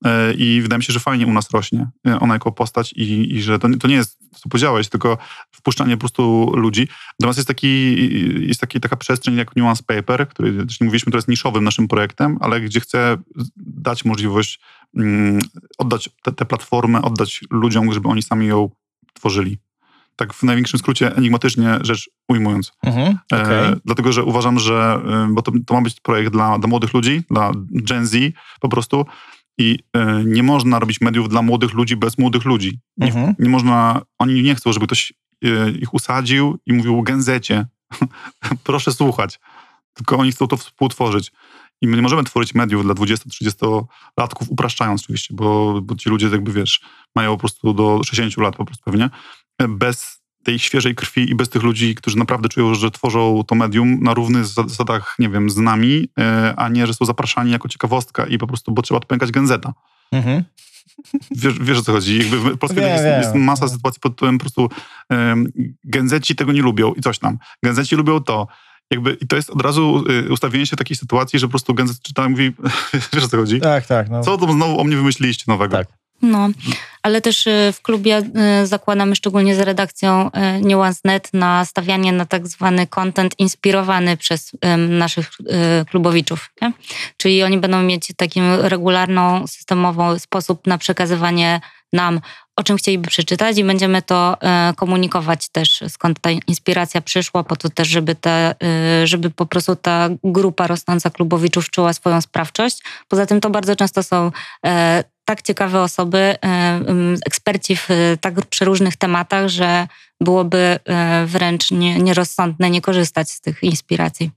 I wydaje mi się, że fajnie u nas rośnie ona jako postać i, i że to, to nie jest, co powiedziałeś, tylko wpuszczanie po prostu ludzi. Natomiast jest, taki, jest taki, taka przestrzeń jak Nuance Paper, który też nie mówiliśmy, to jest niszowym naszym projektem, ale gdzie chcę dać możliwość um, oddać tę platformę, oddać ludziom, żeby oni sami ją tworzyli. Tak w największym skrócie, enigmatycznie rzecz ujmując. Mhm, okay. e, dlatego, że uważam, że bo to, to ma być projekt dla, dla młodych ludzi, dla Gen Z po prostu i e, nie można robić mediów dla młodych ludzi bez młodych ludzi. Nie, mhm. nie można, oni nie chcą, żeby ktoś e, ich usadził i mówił gęzecie, proszę słuchać, tylko oni chcą to współtworzyć. I my nie możemy tworzyć mediów dla dwudziesto-trzydziestolatków, upraszczając oczywiście, bo, bo ci ludzie jakby, wiesz, mają po prostu do sześćdziesięciu lat po prostu pewnie, bez tej świeżej krwi i bez tych ludzi, którzy naprawdę czują, że tworzą to medium na równych zasadach, nie wiem, z nami, a nie, że są zapraszani jako ciekawostka i po prostu, bo trzeba odpękać gęzeta. Mhm. Wiesz, wiesz o co chodzi? Jakby w Polsce jest, jest masa sytuacji pod tytułem po prostu um, gęzeci tego nie lubią i coś tam. Gęzeci lubią to. Jakby, i to jest od razu y, ustawienie się takiej sytuacji, że po prostu gęzet czyta i mówi, wiesz o co chodzi? Tak, tak. No. Co to znowu o mnie wymyśliliście nowego? Tak. No, ale też w klubie zakładamy szczególnie z redakcją Nuance kropka net na stawianie na tak zwany content inspirowany przez naszych klubowiczów. Nie? Czyli oni będą mieć taki regularną, systemową sposób na przekazywanie nam, o czym chcieliby przeczytać i będziemy to komunikować też, skąd ta inspiracja przyszła, po to też, żeby, te, żeby po prostu ta grupa rosnąca klubowiczów czuła swoją sprawczość. Poza tym to bardzo często są tak ciekawe osoby, eksperci w tak przeróżnych tematach, że byłoby wręcz nie, nierozsądne nie korzystać z tych inspiracji.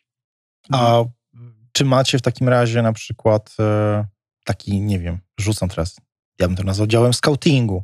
A czy macie w takim razie na przykład taki, nie wiem, rzucam teraz, ja bym to nazwał działem scoutingu,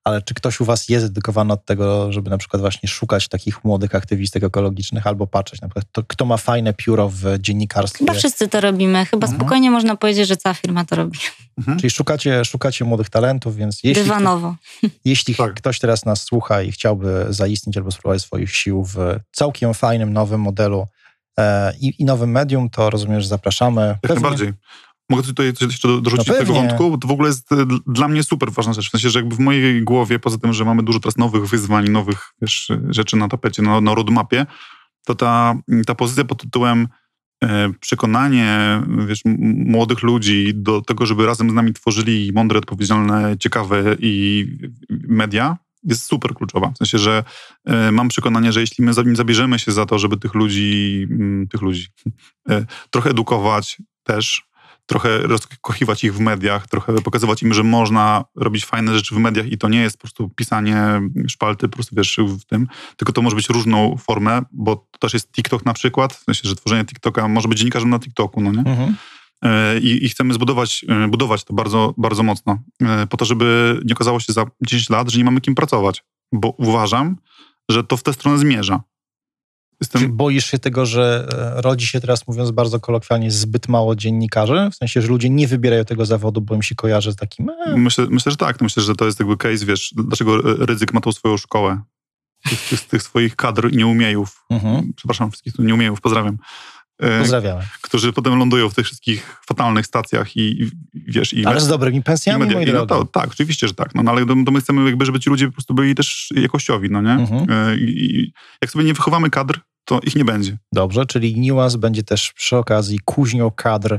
ale czy ktoś u was jest dedykowany od tego, żeby na przykład właśnie szukać takich młodych aktywistek ekologicznych albo patrzeć na przykład, to, kto ma fajne pióro w dziennikarstwie? Chyba wszyscy to robimy. Chyba mhm. spokojnie można powiedzieć, że cała firma to robi. Mhm. Czyli szukacie, szukacie młodych talentów, więc jeśli, Dywanowo. jeśli tak. ktoś teraz nas słucha i chciałby zaistnieć albo spróbować swoich sił w całkiem fajnym, nowym modelu e, i, i nowym medium, to rozumiem, że zapraszamy. Jak Pewnie... najbardziej. Mogę tutaj coś jeszcze dorzucić no do tego wątku, bo to w ogóle jest dla mnie super ważna rzecz. W sensie, że jakby w mojej głowie, poza tym, że mamy dużo teraz nowych wyzwań, nowych wiesz, rzeczy na tapecie, na, na roadmapie, to ta, ta pozycja pod tytułem e, przekonanie wiesz, młodych ludzi do tego, żeby razem z nami tworzyli mądre, odpowiedzialne, ciekawe i media, jest super kluczowa. W sensie, że e, mam przekonanie, że jeśli my zabierzemy się za to, żeby tych ludzi, m, tych ludzi e, trochę edukować też, trochę rozkochiwać ich w mediach, trochę pokazywać im, że można robić fajne rzeczy w mediach i to nie jest po prostu pisanie szpalty, po prostu wiesz, w tym, tylko to może być różną formę, bo to też jest TikTok na przykład, w sensie, że tworzenie TikToka, może być dziennikarzem na TikToku, no nie? Mhm. I, I chcemy zbudować budować to bardzo, bardzo mocno, po to, żeby nie okazało się za dziesięć lat, że nie mamy kim pracować, bo uważam, że to w tę stronę zmierza. Jestem... Czy boisz się tego, że rodzi się teraz, mówiąc bardzo kolokwialnie, zbyt mało dziennikarzy? W sensie, że ludzie nie wybierają tego zawodu, bo im się kojarzy z takim... E... Myślę, myślę, że tak. Myślę, że to jest jakby case, wiesz, dlaczego Rydzyk ma tą swoją szkołę. Tych, tych, tych swoich kadr nieumiejów. Mhm. Przepraszam, wszystkich nieumiejów, pozdrawiam. Pozdrawiamy. Którzy potem lądują w tych wszystkich fatalnych stacjach i, i wiesz... I ale z dobrymi pensjami, moi no to, tak, oczywiście, że tak. No, no ale to, to my chcemy jakby, żeby ci ludzie po prostu byli też jakościowi, no nie? Mhm. I, I jak sobie nie wychowamy kadr, to ich nie będzie. Dobrze, czyli Nuance będzie też przy okazji kuźnią kadr.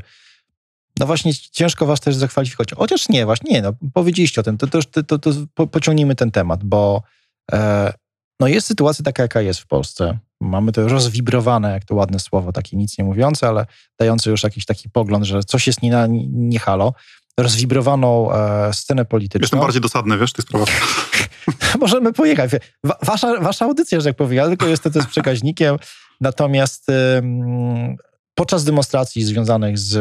No właśnie ciężko was też zakwalifikować. Chociaż nie, właśnie nie, no powiedzieliście o tym, to, to, to, to, to po, pociągnijmy ten temat, bo e, no jest sytuacja taka, jaka jest w Polsce. Mamy to rozwibrowane, jak to ładne słowo, takie nic nie mówiące, ale dające już jakiś taki pogląd, że coś jest nie, na, nie halo. Rozwibrowaną e, scenę polityczną. Jestem bardziej dosadny, wiesz, w tych sprawach. Możemy pojechać. Wasza, wasza audycja, że jak powiem, ja tylko jestem z przekaźnikiem. Natomiast ym, podczas demonstracji związanych z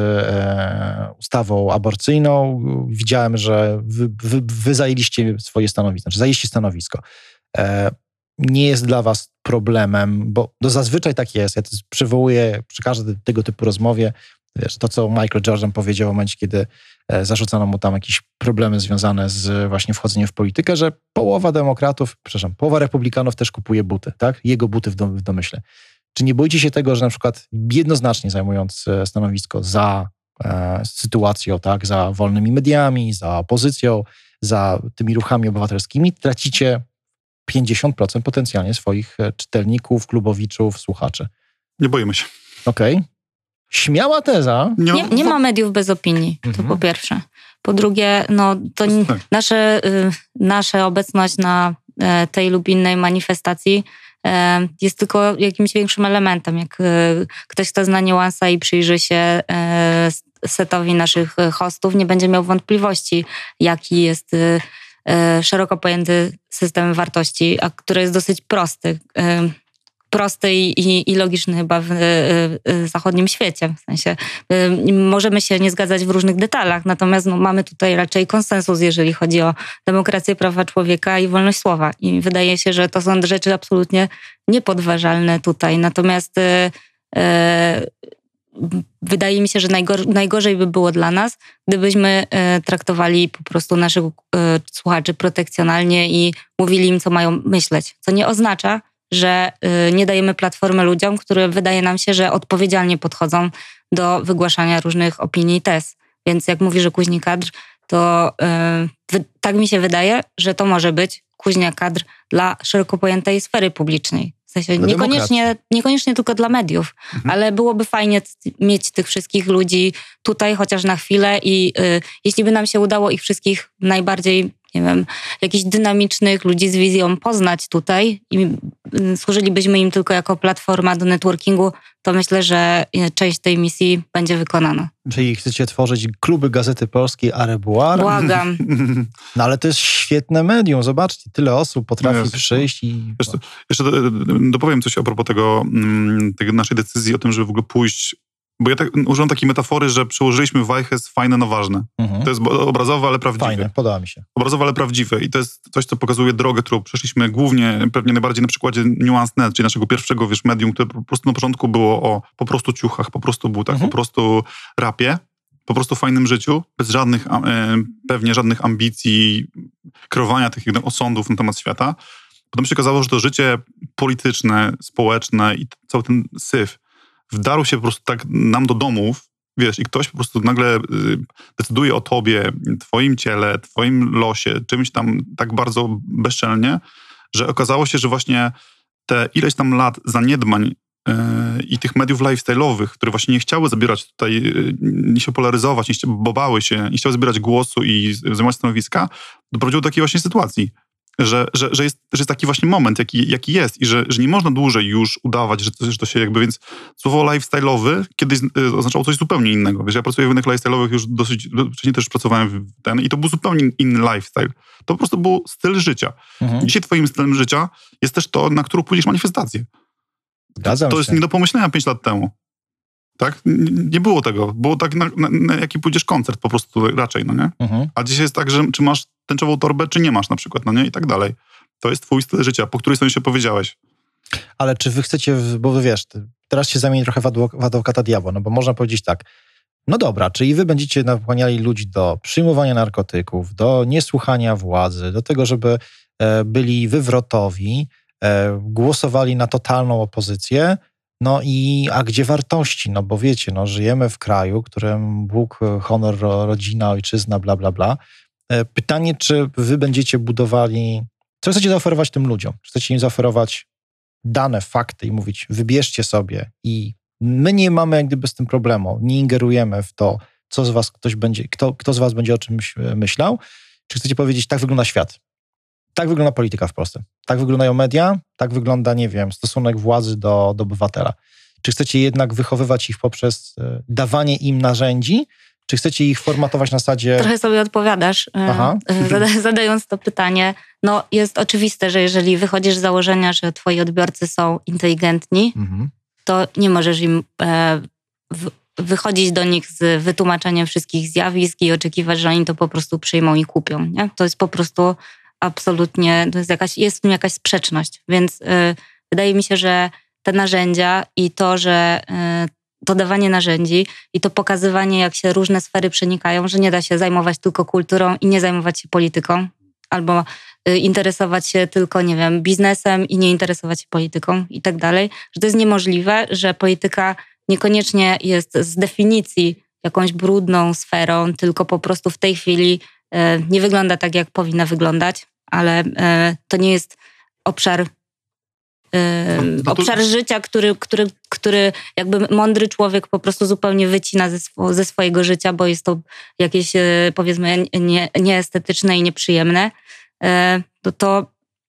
e, ustawą aborcyjną widziałem, że wy, wy, wy zajęliście swoje stanowisko, znaczy zajęliście stanowisko. E, nie jest dla was problemem, bo to zazwyczaj tak jest. Ja to przywołuję przy każdej tego typu rozmowie, wiesz, to, co Michael Jordan powiedział w momencie, kiedy e, zarzucano mu tam jakieś problemy związane z właśnie wchodzeniem w politykę, że połowa demokratów, przepraszam, połowa republikanów też kupuje buty, tak? Jego buty w, dom, w domyśle. Czy nie boicie się tego, że na przykład jednoznacznie zajmując stanowisko za e, sytuacją, tak, za wolnymi mediami, za opozycją, za tymi ruchami obywatelskimi, tracicie pięćdziesiąt procent potencjalnie swoich czytelników, klubowiczów, słuchaczy? Nie boimy się. Okej. Okay. Śmiała teza. Nie, nie ma mediów bez opinii, to mhm. po pierwsze. Po drugie, no to nie, nasze, y, nasza obecność na y, tej lub innej manifestacji y, jest tylko jakimś większym elementem. Jak y, ktoś, kto zna Nuance'a i przyjrzy się y, setowi naszych hostów, nie będzie miał wątpliwości, jaki jest y, y, szeroko pojęty system wartości, a który jest dosyć prosty. Y, prosty i, i logiczny chyba w, w zachodnim świecie. W sensie y, możemy się nie zgadzać w różnych detalach, natomiast no, mamy tutaj raczej konsensus, jeżeli chodzi o demokrację, prawa człowieka i wolność słowa. I wydaje się, że to są rzeczy absolutnie niepodważalne tutaj. Natomiast y, y, wydaje mi się, że najgor- najgorzej by było dla nas, gdybyśmy y, traktowali po prostu naszych y, słuchaczy protekcjonalnie i mówili im, co mają myśleć. Co nie oznacza, że y, nie dajemy platformy ludziom, które wydaje nam się, że odpowiedzialnie podchodzą do wygłaszania różnych opinii i tez. Więc jak mówi, że kuźni kadr, to y, wy, tak mi się wydaje, że to może być kuźnia kadr dla szeroko pojętej sfery publicznej. W sensie niekoniecznie, niekoniecznie tylko dla mediów, mhm. ale byłoby fajnie mieć tych wszystkich ludzi tutaj chociaż na chwilę i y, jeśli by nam się udało ich wszystkich najbardziej, nie wiem, jakichś dynamicznych ludzi z wizją poznać tutaj i służylibyśmy im tylko jako platforma do networkingu, to myślę, że część tej misji będzie wykonana. Czyli chcecie tworzyć kluby Gazety Polskiej Arebuar? Błagam. No ale to jest świetne medium, zobaczcie, tyle osób potrafi no przyjść i... Jeszcze, jeszcze dopowiem coś a propos tego, tej naszej decyzji o tym, żeby w ogóle pójść Bo ja tak, użyłem takiej metafory, że przełożyliśmy wajchę z fajne na ważne. Mhm. To jest obrazowe, ale prawdziwe. Fajne, podoba mi się. Obrazowe, ale prawdziwe. I to jest coś, co pokazuje drogę, którą przeszliśmy głównie, pewnie najbardziej na przykładzie Nuance kropka net, czyli naszego pierwszego, wiesz, medium, które po prostu na początku było o po prostu ciuchach, po prostu butach, mhm. po prostu rapie, po prostu fajnym życiu, bez żadnych, pewnie żadnych ambicji, kreowania takich osądów na temat świata. Potem się okazało, że to życie polityczne, społeczne i cały ten syf wdarł się po prostu tak nam do domów, wiesz, i ktoś po prostu nagle decyduje o tobie, twoim ciele, twoim losie, czymś tam tak bardzo bezczelnie, że okazało się, że właśnie te ileś tam lat zaniedbań yy, i tych mediów lifestyle'owych, które właśnie nie chciały zabierać tutaj, yy, nie się polaryzować, nie chciały, bobały się, nie chciały zabierać głosu i zajmować stanowiska, doprowadziło do takiej właśnie sytuacji. Że, że, że, jest, że jest taki właśnie moment, jaki, jaki jest i że, że nie można dłużej już udawać, że to, że to się jakby, więc słowo lifestyle'owy kiedyś oznaczało coś zupełnie innego. Wiesz, ja pracuję w rynkach lifestyle'owych już dosyć, wcześniej też pracowałem w ten i to był zupełnie inny lifestyle. To po prostu był styl życia. Mhm. Dzisiaj twoim stylem życia jest też to, na którą pójdziesz manifestację. Zgadzam to się. jest nie do pomyślenia pięć lat temu. Tak? Nie było tego. Było tak, na, na, na jaki pójdziesz koncert po prostu raczej, no nie? Mhm. A dzisiaj jest tak, że czy masz tęczową torbę, czy nie masz na przykład, no nie? I tak dalej. To jest twój styl życia, po której stronie się powiedziałeś. Ale czy wy chcecie, bo wiesz, teraz się zamieni trochę w adwokata diabła, no bo można powiedzieć tak, no dobra, czyli wy będziecie nakłaniali ludzi do przyjmowania narkotyków, do niesłuchania władzy, do tego, żeby e, byli wywrotowi, e, głosowali na totalną opozycję. No i a gdzie wartości? No bo wiecie, no żyjemy w kraju, którym Bóg, honor, rodzina, ojczyzna, bla, bla, bla. Pytanie, czy wy będziecie budowali, co chcecie zaoferować tym ludziom? Czy chcecie im zaoferować dane, fakty i mówić, wybierzcie sobie i my nie mamy jak gdyby z tym problemu, nie ingerujemy w to, co z was ktoś będzie, kto, kto z was będzie o czymś myślał? Czy chcecie powiedzieć, tak wygląda świat? Tak wygląda polityka w Polsce. Tak wyglądają media, tak wygląda, nie wiem, stosunek władzy do, do obywatela. Czy chcecie jednak wychowywać ich poprzez e, dawanie im narzędzi, czy chcecie ich formatować na zasadzie... Trochę sobie odpowiadasz, Aha. Zada, zadając to pytanie. No jest oczywiste, że jeżeli wychodzisz z założenia, że twoi odbiorcy są inteligentni, mhm. to nie możesz im e, w, wychodzić do nich z wytłumaczeniem wszystkich zjawisk i oczekiwać, że oni to po prostu przyjmą i kupią. Nie? To jest po prostu... Absolutnie, to jest, jakaś, jest w tym jakaś sprzeczność, więc y, wydaje mi się, że te narzędzia i to, że y, to dawanie narzędzi i to pokazywanie, jak się różne sfery przenikają, że nie da się zajmować tylko kulturą i nie zajmować się polityką, albo y, interesować się tylko, nie wiem, biznesem i nie interesować się polityką i tak dalej, że to jest niemożliwe, że polityka niekoniecznie jest z definicji jakąś brudną sferą, tylko po prostu w tej chwili y, nie wygląda tak, jak powinna wyglądać, ale e, to nie jest obszar, e, no to... obszar życia, który, który, który jakby mądry człowiek po prostu zupełnie wycina ze, swo, ze swojego życia, bo jest to jakieś, e, powiedzmy, nie, nieestetyczne i nieprzyjemne. E, to, to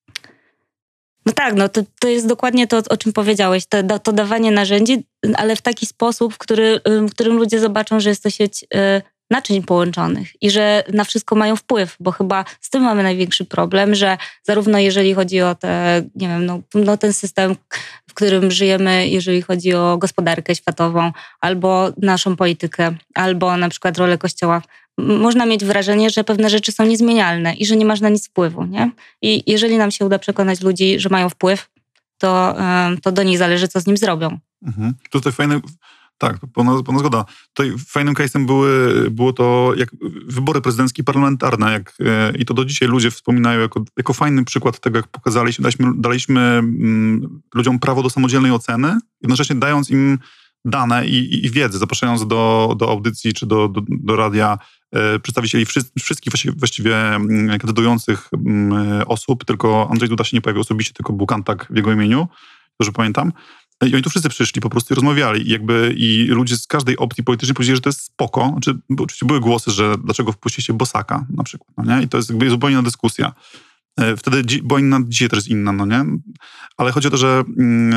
no tak, no to, to jest dokładnie to, o czym powiedziałeś, to, to dawanie narzędzi, ale w taki sposób, w, który, w którym ludzie zobaczą, że jest to sieć e, naczyń połączonych i że na wszystko mają wpływ, bo chyba z tym mamy największy problem, że zarówno jeżeli chodzi o te, nie wiem, no, no ten system, w którym żyjemy, jeżeli chodzi o gospodarkę światową, albo naszą politykę, albo na przykład rolę Kościoła, można mieć wrażenie, że pewne rzeczy są niezmienialne i że nie masz na nic wpływu, nie? I jeżeli nam się uda przekonać ludzi, że mają wpływ, to, to do nich zależy, co z nim zrobią. Mhm. Tutaj fajne... Tak, pełna, pełna zgoda. Tutaj fajnym case'em były, było to jak wybory prezydenckie i parlamentarne jak, i to do dzisiaj ludzie wspominają jako, jako fajny przykład tego, jak pokazaliśmy, daliśmy, daliśmy mm, ludziom prawo do samodzielnej oceny, jednocześnie dając im dane i, i, i wiedzę, zapraszając do, do audycji czy do, do, do radia e, przedstawicieli wszy, wszystkich właściwie, właściwie kandydujących m, osób, tylko Andrzej Duda się nie pojawił osobiście, tylko był kantak w jego imieniu, dobrze pamiętam. I oni tu wszyscy przyszli po prostu i rozmawiali. I jakby i ludzie z każdej opcji politycznej powiedzieli, że to jest spoko. Znaczy, bo oczywiście były głosy, że dlaczego wpuściliście Bosaka na przykład, no nie? I to jest jakby zupełnie inna dyskusja. Wtedy, bo inna dzisiaj też jest inna, no nie? Ale chodzi o to, że,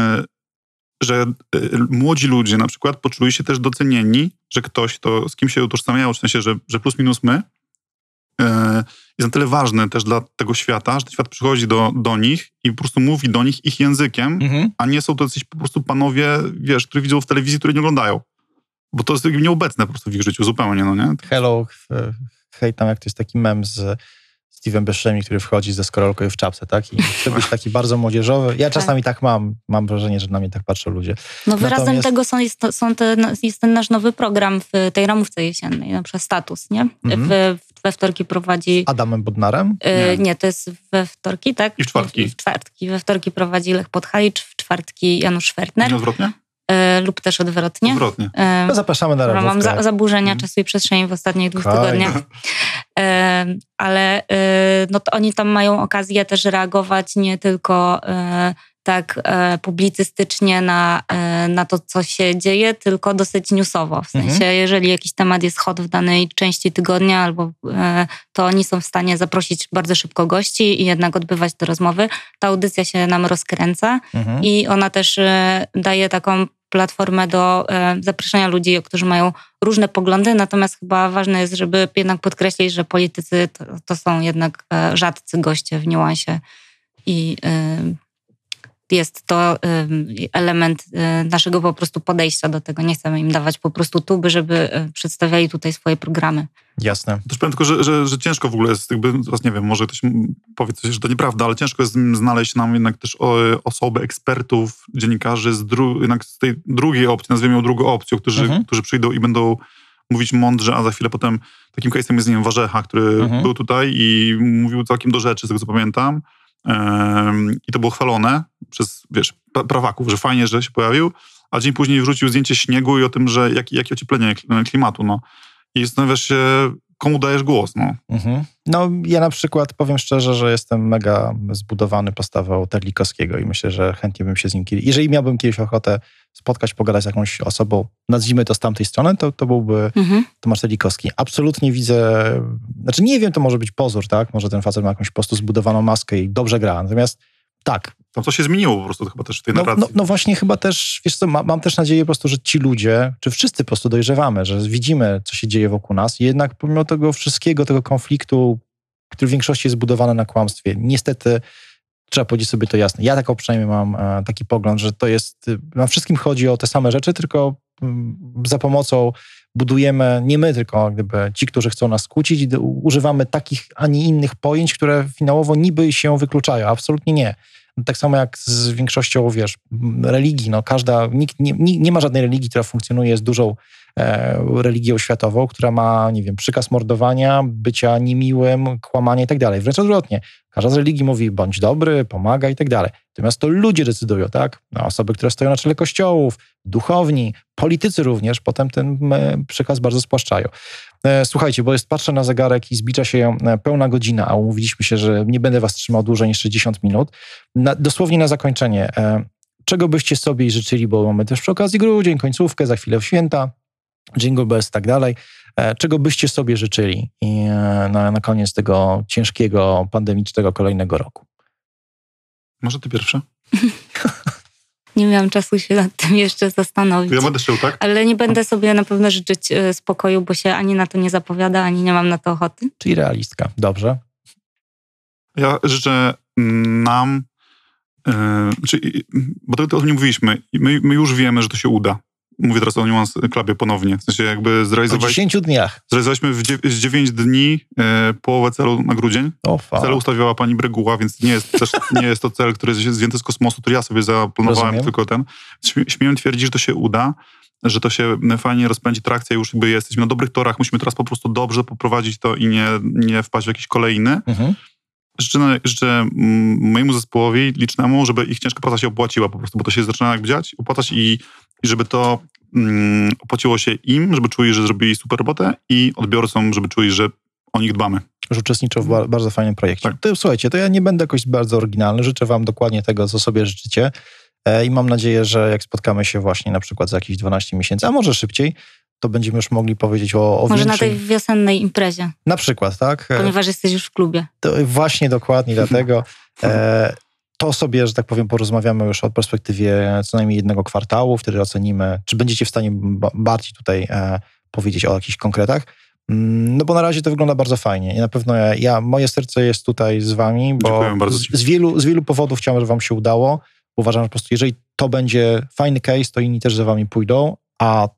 że młodzi ludzie na przykład poczuli się też docenieni, że ktoś, to z kim się utożsamiało, w sensie, że, że plus minus my, jest na tyle ważny też dla tego świata, że ten świat przychodzi do, do nich i po prostu mówi do nich ich językiem, mhm. a nie są to jacyś po prostu panowie, wiesz, których widzą w telewizji, które nie oglądają. bo to jest nieobecne po prostu w ich życiu zupełnie, no nie? Hello, hej, tam jak to jest taki mem z Steve'em Buscemi, który wchodzi ze skorolką i w czapce, tak? I chce być taki bardzo młodzieżowy. Ja czasami tak, tak mam. Mam wrażenie, że na mnie tak patrzą ludzie. No wyrazem Natomiast... tego są, jest, są te, jest ten nasz nowy program w tej ramówce jesiennej, na przykład Status, nie? Mhm. W, we wtorki prowadzi... Z Adamem Bodnarem? Nie. nie, to jest we wtorki, tak? I w czwartki. I w czwartki. We wtorki prowadzi Lech Podhalicz, w czwartki Janusz Szwertner. Nie odwrotnie? E, lub też odwrotnie. Odwrotnie. E, no zapraszamy na ramówkę. Mam za, zaburzenia hmm. czasu i przestrzeni w ostatnich dwóch Kaj. tygodniach. E, ale e, no to oni tam mają okazję też reagować nie tylko e, tak e, publicystycznie na, e, na to, co się dzieje, tylko dosyć newsowo. W sensie, mhm. jeżeli jakiś temat jest hot w danej części tygodnia, albo e, to oni są w stanie zaprosić bardzo szybko gości i jednak odbywać te rozmowy. Ta audycja się nam rozkręca mhm. i ona też e, daje taką platformę do e, zapraszania ludzi, którzy mają różne poglądy, natomiast chyba ważne jest, żeby jednak podkreślić, że politycy to, to są jednak e, rzadcy goście w niuansie i e, jest to e, element e, naszego po prostu podejścia do tego. Nie chcemy im dawać po prostu tuby, żeby e, przedstawiali tutaj swoje programy. Jasne. Też powiem tylko, że, że, że ciężko w ogóle jest, jakby, nie wiem, może ktoś powie coś, że to nieprawda, ale ciężko jest znaleźć nam jednak też osoby, ekspertów, dziennikarzy z, dru, jednak z tej drugiej opcji, nazwijmy ją drugą opcją, którzy, mhm. którzy przyjdą i będą mówić mądrze, a za chwilę potem takim case'em jest, nie wiem, Warzecha, który mhm. był tutaj i mówił całkiem do rzeczy, z tego co pamiętam. Um, I to było chwalone przez, wiesz, prawaków, że fajnie, że się pojawił, a dzień później wrzucił zdjęcie śniegu i o tym, że jak, jakie ocieplenie klimatu, no. I zastanawiasz się, komu dajesz głos, no. Mhm. No, ja na przykład powiem szczerze, że jestem mega zbudowany postawą Terlikowskiego i myślę, że chętnie bym się z nim kiedyś, jeżeli miałbym kiedyś ochotę spotkać, pogadać z jakąś osobą, nazwijmy to z tamtej strony, to, to byłby mhm. Tomasz Terlikowski. Absolutnie widzę, znaczy nie wiem, to może być pozór, tak? Może ten facet ma jakąś po prostu zbudowaną maskę i dobrze gra, natomiast tak. Tam coś się zmieniło po prostu chyba też w tej no, narracji. No, no właśnie chyba też, wiesz co, ma, mam też nadzieję po prostu, że ci ludzie, czy wszyscy po prostu dojrzewamy, że widzimy, co się dzieje wokół nas i jednak pomimo tego wszystkiego, tego konfliktu, który w większości jest zbudowany na kłamstwie, niestety trzeba powiedzieć sobie to jasne. Ja tak przynajmniej mam e, taki pogląd, że to jest, na wszystkim chodzi o te same rzeczy, tylko m, za pomocą budujemy, nie my, tylko gdyby ci, którzy chcą nas kłócić, używamy takich, a nie innych pojęć, które finałowo niby się wykluczają. Absolutnie nie. Tak samo jak z większością, wiesz, religii. No każda, nikt, nie, nie ma żadnej religii, która funkcjonuje z dużą e, religią światową, która ma, nie wiem, przykaz mordowania, bycia niemiłym, kłamania i tak dalej. Wręcz odwrotnie. Każda z religii mówi, bądź dobry, pomaga i tak dalej. Natomiast to ludzie decydują, tak? No, osoby, które stoją na czele kościołów, duchowni, politycy również, potem ten e, przykaz bardzo spłaszczają. E, słuchajcie, bo jest, patrzę na zegarek i zbicza się pełna godzina, a umówiliśmy się, że nie będę was trzymał dłużej niż sześćdziesiąt minut. Na, dosłownie na zakończenie. E, czego byście sobie życzyli, bo mamy też przy okazji grudzień, końcówkę, za chwilę w święta, Jingle Bells i tak dalej. E, czego byście sobie życzyli i, e, na, na koniec tego ciężkiego, pandemicznego kolejnego roku? Może ty pierwsza? Nie miałam czasu się nad tym jeszcze zastanowić. Ja będę szedł, tak? Ale nie będę sobie na pewno życzyć spokoju, bo się ani na to nie zapowiada, ani nie mam na to ochoty. Czyli realistka. Dobrze. Ja życzę nam, yy, czyli, bo to, to o tym nie mówiliśmy, my, my już wiemy, że to się uda. Mówię teraz o Nuance Clubie ponownie. W sensie jakby zrealizowaliśmy... Po dziesięciu dniach. Zrealizowaliśmy w dziew- z dziewięć dni e, połowę celu na grudzień. O, cel ustawiała pani Bryguła, więc nie jest, też, nie jest to cel, który jest zdjęty z kosmosu, który ja sobie zaplanowałem. Rozumiem. Tylko ten. Śmiem twierdzić, że to się uda, że to się fajnie rozpędzi trakcja, już jakby jesteśmy na dobrych torach. Musimy teraz po prostu dobrze poprowadzić to i nie, nie wpaść w jakiś kolejny. Mhm. Życzę, życzę mojemu zespołowi licznemu, żeby ich ciężka praca się opłaciła po prostu, bo to się zaczyna jak dziać, opłacać i, i żeby to um, opłaciło się im, żeby czuli, że zrobili super robotę i odbiorcom, żeby czuli, że o nich dbamy. Że uczestniczą w ba- bardzo fajnym projekcie. Tak. To, słuchajcie, to ja nie będę jakoś bardzo oryginalny, życzę wam dokładnie tego, co sobie życzycie e, i mam nadzieję, że jak spotkamy się właśnie na przykład za jakieś dwanaście miesięcy, a może szybciej, to będziemy już mogli powiedzieć o, o Może większej... na tej wiosennej imprezie. Na przykład, tak? Ponieważ jesteś już w klubie. To właśnie dokładnie dlatego e, to sobie, że tak powiem, porozmawiamy już o perspektywie co najmniej jednego kwartału, wtedy ocenimy, czy będziecie w stanie b- bardziej tutaj e, powiedzieć o jakichś konkretach. No bo na razie to wygląda bardzo fajnie i na pewno ja, ja moje serce jest tutaj z wami, bo z, z, wielu, z wielu powodów chciałem, żeby wam się udało. Uważam, że po prostu jeżeli to będzie fajny case, to inni też za wami pójdą, a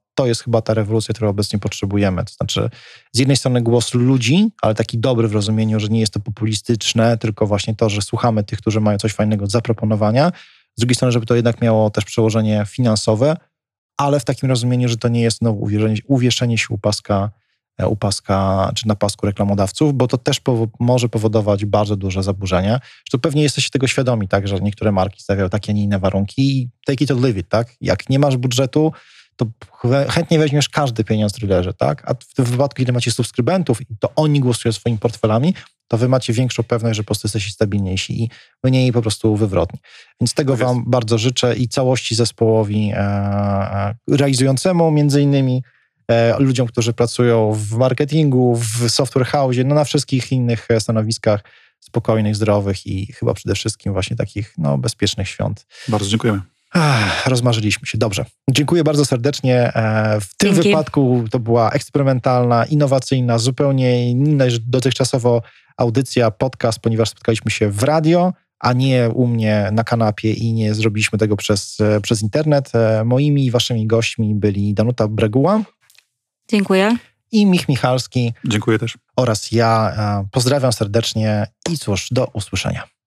to jest chyba ta rewolucja, którą obecnie potrzebujemy. To znaczy z jednej strony głos ludzi, ale taki dobry w rozumieniu, że nie jest to populistyczne, tylko właśnie to, że słuchamy tych, którzy mają coś fajnego do zaproponowania. Z drugiej strony, żeby to jednak miało też przełożenie finansowe, ale w takim rozumieniu, że to nie jest znowu uwieszenie, uwieszenie się u paska, u paska czy na pasku reklamodawców, bo to też powo- może powodować bardzo duże zaburzenia. Zresztą pewnie jesteście tego świadomi, tak, że niektóre marki stawiają takie, a nie inne warunki i take it or leave it, tak? Jak nie masz budżetu, to chętnie weźmiesz każdy pieniądz, który leży, tak? A w tym wypadku, kiedy macie subskrybentów i to oni głosują swoimi portfelami, to wy macie większą pewność, że po prostu jesteście stabilniejsi i mniej po prostu wywrotni. Więc tego Tak wam jest. bardzo życzę i całości zespołowi e, e, realizującemu między innymi, e, ludziom, którzy pracują w marketingu, w software house, no na wszystkich innych stanowiskach spokojnych, zdrowych i chyba przede wszystkim właśnie takich no, bezpiecznych świąt. Bardzo dziękujemy. Ach, rozmarzyliśmy się. Dobrze. Dziękuję bardzo serdecznie. W tym Dzięki. wypadku to była eksperymentalna, innowacyjna, zupełnie inna niż dotychczasowo audycja, podcast, ponieważ spotkaliśmy się w radio, a nie u mnie na kanapie i nie zrobiliśmy tego przez, przez internet. Moimi i waszymi gośćmi byli Danuta Breguła Dziękuję. i Mich Michalski Dziękuję też. oraz ja. Pozdrawiam serdecznie i cóż, do usłyszenia.